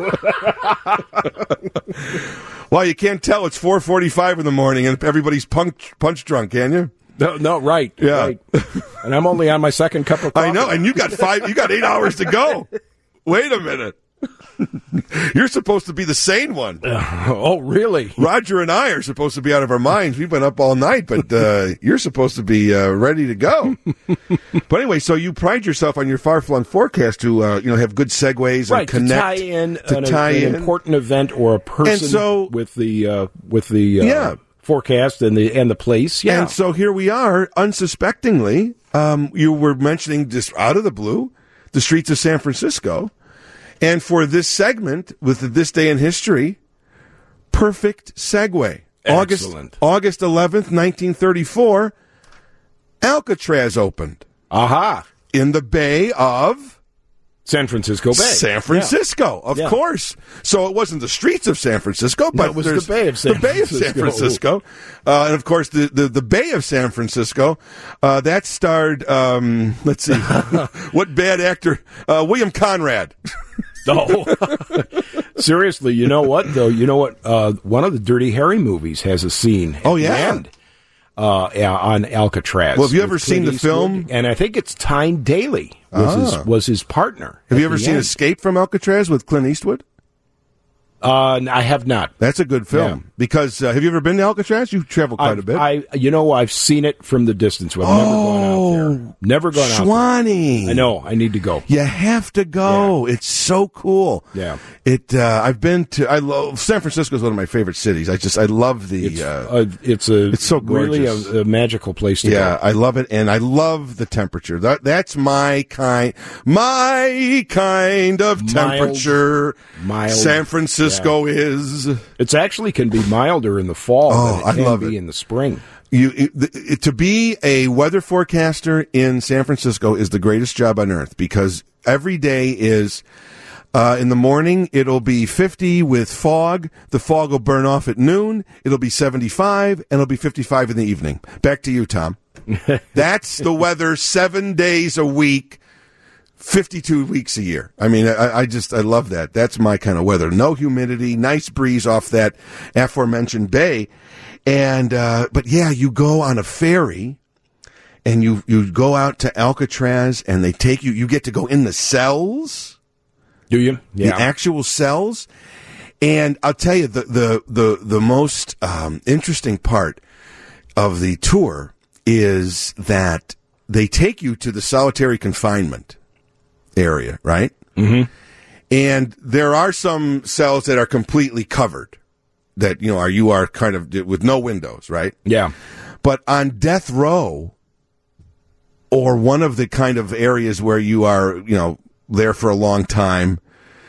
Well, you can't tell it's 4:45 in the morning and everybody's punch drunk, can you? No, right. Yeah. Right. And I'm only on my second cup of coffee. I know, and you got 8 hours to go. Wait a minute. You're supposed to be the sane one. Oh, really? Roger and I are supposed to be out of our minds. We've been up all night, but you're supposed to be ready to go. But anyway, so you pride yourself on your Far-Flung Forecast to have good segues and connect. To tie in an important event or a person And so, with the forecast and the place. Yeah. And so here we are, unsuspectingly. You were mentioning just out of the blue the Streets of San Francisco. And for this segment, with This Day in History, perfect segue. Excellent. August 11th, 1934, Alcatraz opened. Aha. In the Bay of... San Francisco Bay. San Francisco, of course. So it wasn't the streets of San Francisco, but it was the Bay of San Francisco. The Bay of San Francisco. And of course, the Bay of San Francisco, that starred, let's see, what bad actor? William Conrad. No. Seriously, you know what, though? You know what? One of the Dirty Harry movies has a scene at the end. On Alcatraz. Well, have you ever seen the film? Eastwood, and I think it's Tyne Daly was his partner. Have you ever seen Escape from Alcatraz with Clint Eastwood? I have not. That's a good film. Because have you ever been to Alcatraz? You've traveled quite a bit. I've seen it from the distance. I've never gone out there. Never gone out there. Schwani. I know. I need to go. You have to go. Yeah. It's so cool. Yeah. I've been to. I love San Francisco is one of my favorite cities. I love the. It's so really a magical place to go. Yeah, I love it, and I love the temperature. That's my kind of temperature. Mild. San Francisco is. It's actually can be milder in the fall than it can be in the spring. To be a weather forecaster in San Francisco is the greatest job on earth, because every day is in the morning it'll be 50 with fog. The fog will burn off at noon. It'll be 75, and it'll be 55 in the evening. Back to you, Tom. That's the weather 7 days a week 52 weeks a year. I mean, I love that. That's my kind of weather. No humidity, nice breeze off that aforementioned bay. And, but yeah, you go on a ferry and you go out to Alcatraz and they take you get to go in the cells. Do you? Yeah. The actual cells. And I'll tell you, the most interesting part of the tour is that they take you to the solitary confinement area, right? Mm-hmm. And there are some cells that are completely covered, that you are kind of with no windows, right? Yeah. But on death row, or one of the kind of areas where you are, there for a long time,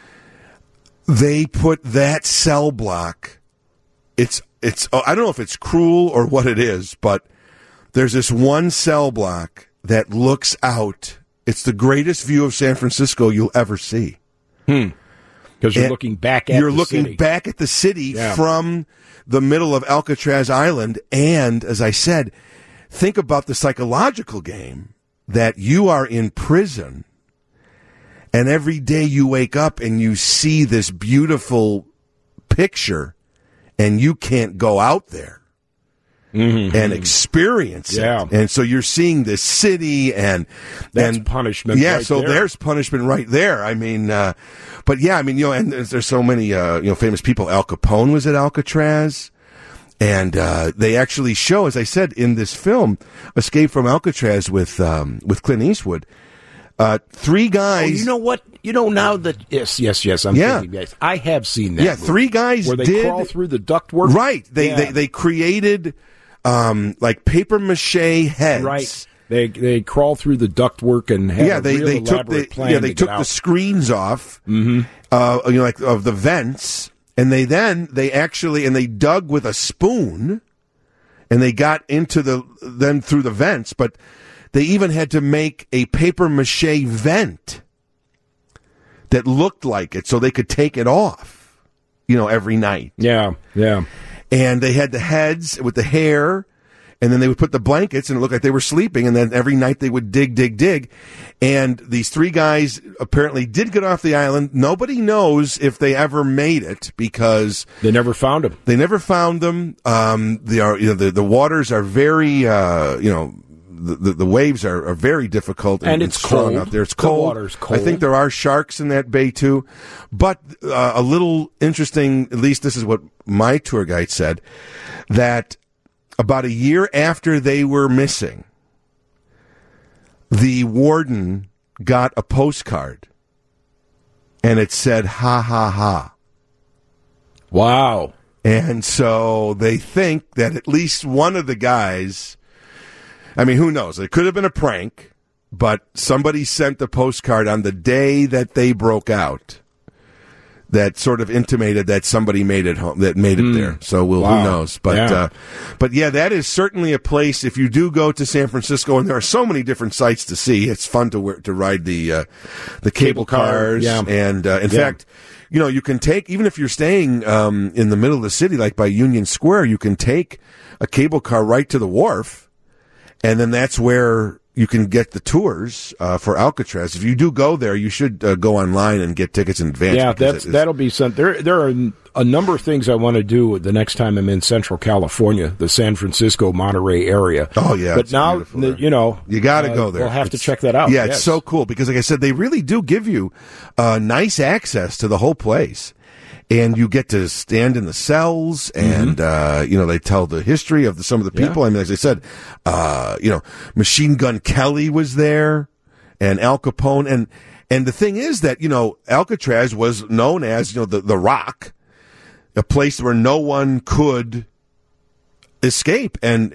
they put that cell block. It's I don't know if it's cruel or what it is, but there's this one cell block that looks out. It's the greatest view of San Francisco you'll ever see. Because you're looking back at the city. Back at the city from the middle of Alcatraz Island. And as I said, think about the psychological game that you are in prison, and every day you wake up and you see this beautiful picture and you can't go out there. Mm-hmm. And experience it. And so you're seeing this city and punishment. Yeah, right so there. There's punishment right there. I mean, but yeah, I mean, and there's so many, famous people. Al Capone was at Alcatraz, and they actually show, as I said, in this film, Escape from Alcatraz with Clint Eastwood, 3 guys. Oh, you know what? Now that yes, I'm thinking, yes, I have seen that. Yeah, movie, 3 guys where they crawl through the ductwork. Right. They created like paper mache heads. Right. They crawl through the ductwork and have a real elaborate plan. They took the screens off, like of the vents, and they dug with a spoon, and they got into them through the vents, but they even had to make a paper mache vent that looked like it so they could take it off, every night. Yeah. And they had the heads with the hair, and then they would put the blankets, and it looked like they were sleeping, and then every night they would dig. And these 3 guys apparently did get off the island. Nobody knows if they ever made it, because they never found them. The waters are very, the waves are very difficult and it's strong cold out there. It's cold. The water's cold. I think there are sharks in that bay too. But a little interesting, at least this is what my tour guide said, that about a year after they were missing, the warden got a postcard, and it said, "Ha, ha, ha." Wow. And so they think that at least one of the guys, I mean, who knows? It could have been a prank, but somebody sent the postcard on the day that they broke out that sort of intimated that somebody made it home, that made it there. So who knows? But yeah, that is certainly a place. If you do go to San Francisco, and there are so many different sights to see, it's fun to ride the cable cars. Yeah. And in fact, you can take, even if you're staying in the middle of the city, like by Union Square, you can take a cable car right to the wharf. And then that's where you can get the tours for Alcatraz. If you do go there, you should go online and get tickets in advance. Yeah, that'll be something. There are a number of things I want to do the next time I'm in Central California, the San Francisco, Monterey area. Oh, yeah. But now, you got to go there. We'll have to check that out. Yeah, it's so cool because, like I said, they really do give you nice access to the whole place. And you get to stand in the cells, and they tell the history of some of the people. Yeah. I mean, as I said, Machine Gun Kelly was there, and Al Capone, and the thing is that Alcatraz was known as the Rock, a place where no one could escape, and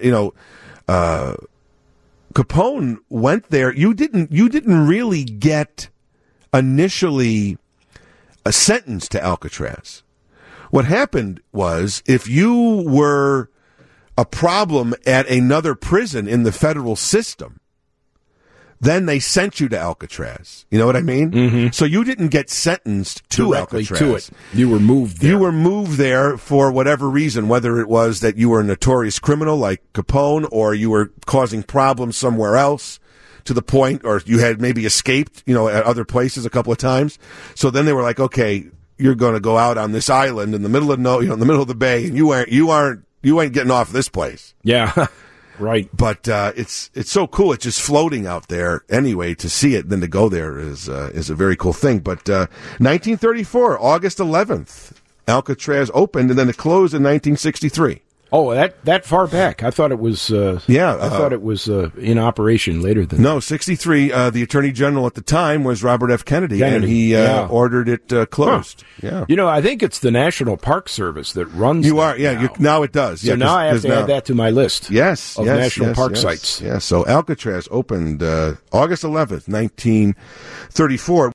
Capone went there. You didn't really get initially a sentence to Alcatraz. What happened was, if you were a problem at another prison in the federal system, then they sent you to Alcatraz. You know what I mean? Mm-hmm. So you didn't get sentenced to directly Alcatraz. to it. You were moved there. You were moved there for whatever reason, whether it was that you were a notorious criminal like Capone, or you were causing problems somewhere else to the point, or you had maybe escaped, you know, at other places a couple of times. So then they were like, okay, you're going to go out on this island in the middle of in the middle of the bay, and you ain't getting off this place. Yeah. Right. But it's so cool. It's just floating out there anyway. To see it, then to go there is a very cool thing. But 1934, August 11th, Alcatraz opened, and then it closed in 1963. Oh, that far back? I thought it was. I thought it was in operation later than. No, 63. The Attorney General at the time was Robert F. Kennedy. And he ordered it closed. Huh. Yeah. You know, I think it's the National Park Service that runs. Now it does. So now I have to add that to my list. Yes, of national park sites. Yeah. So Alcatraz opened August 11th, 1934.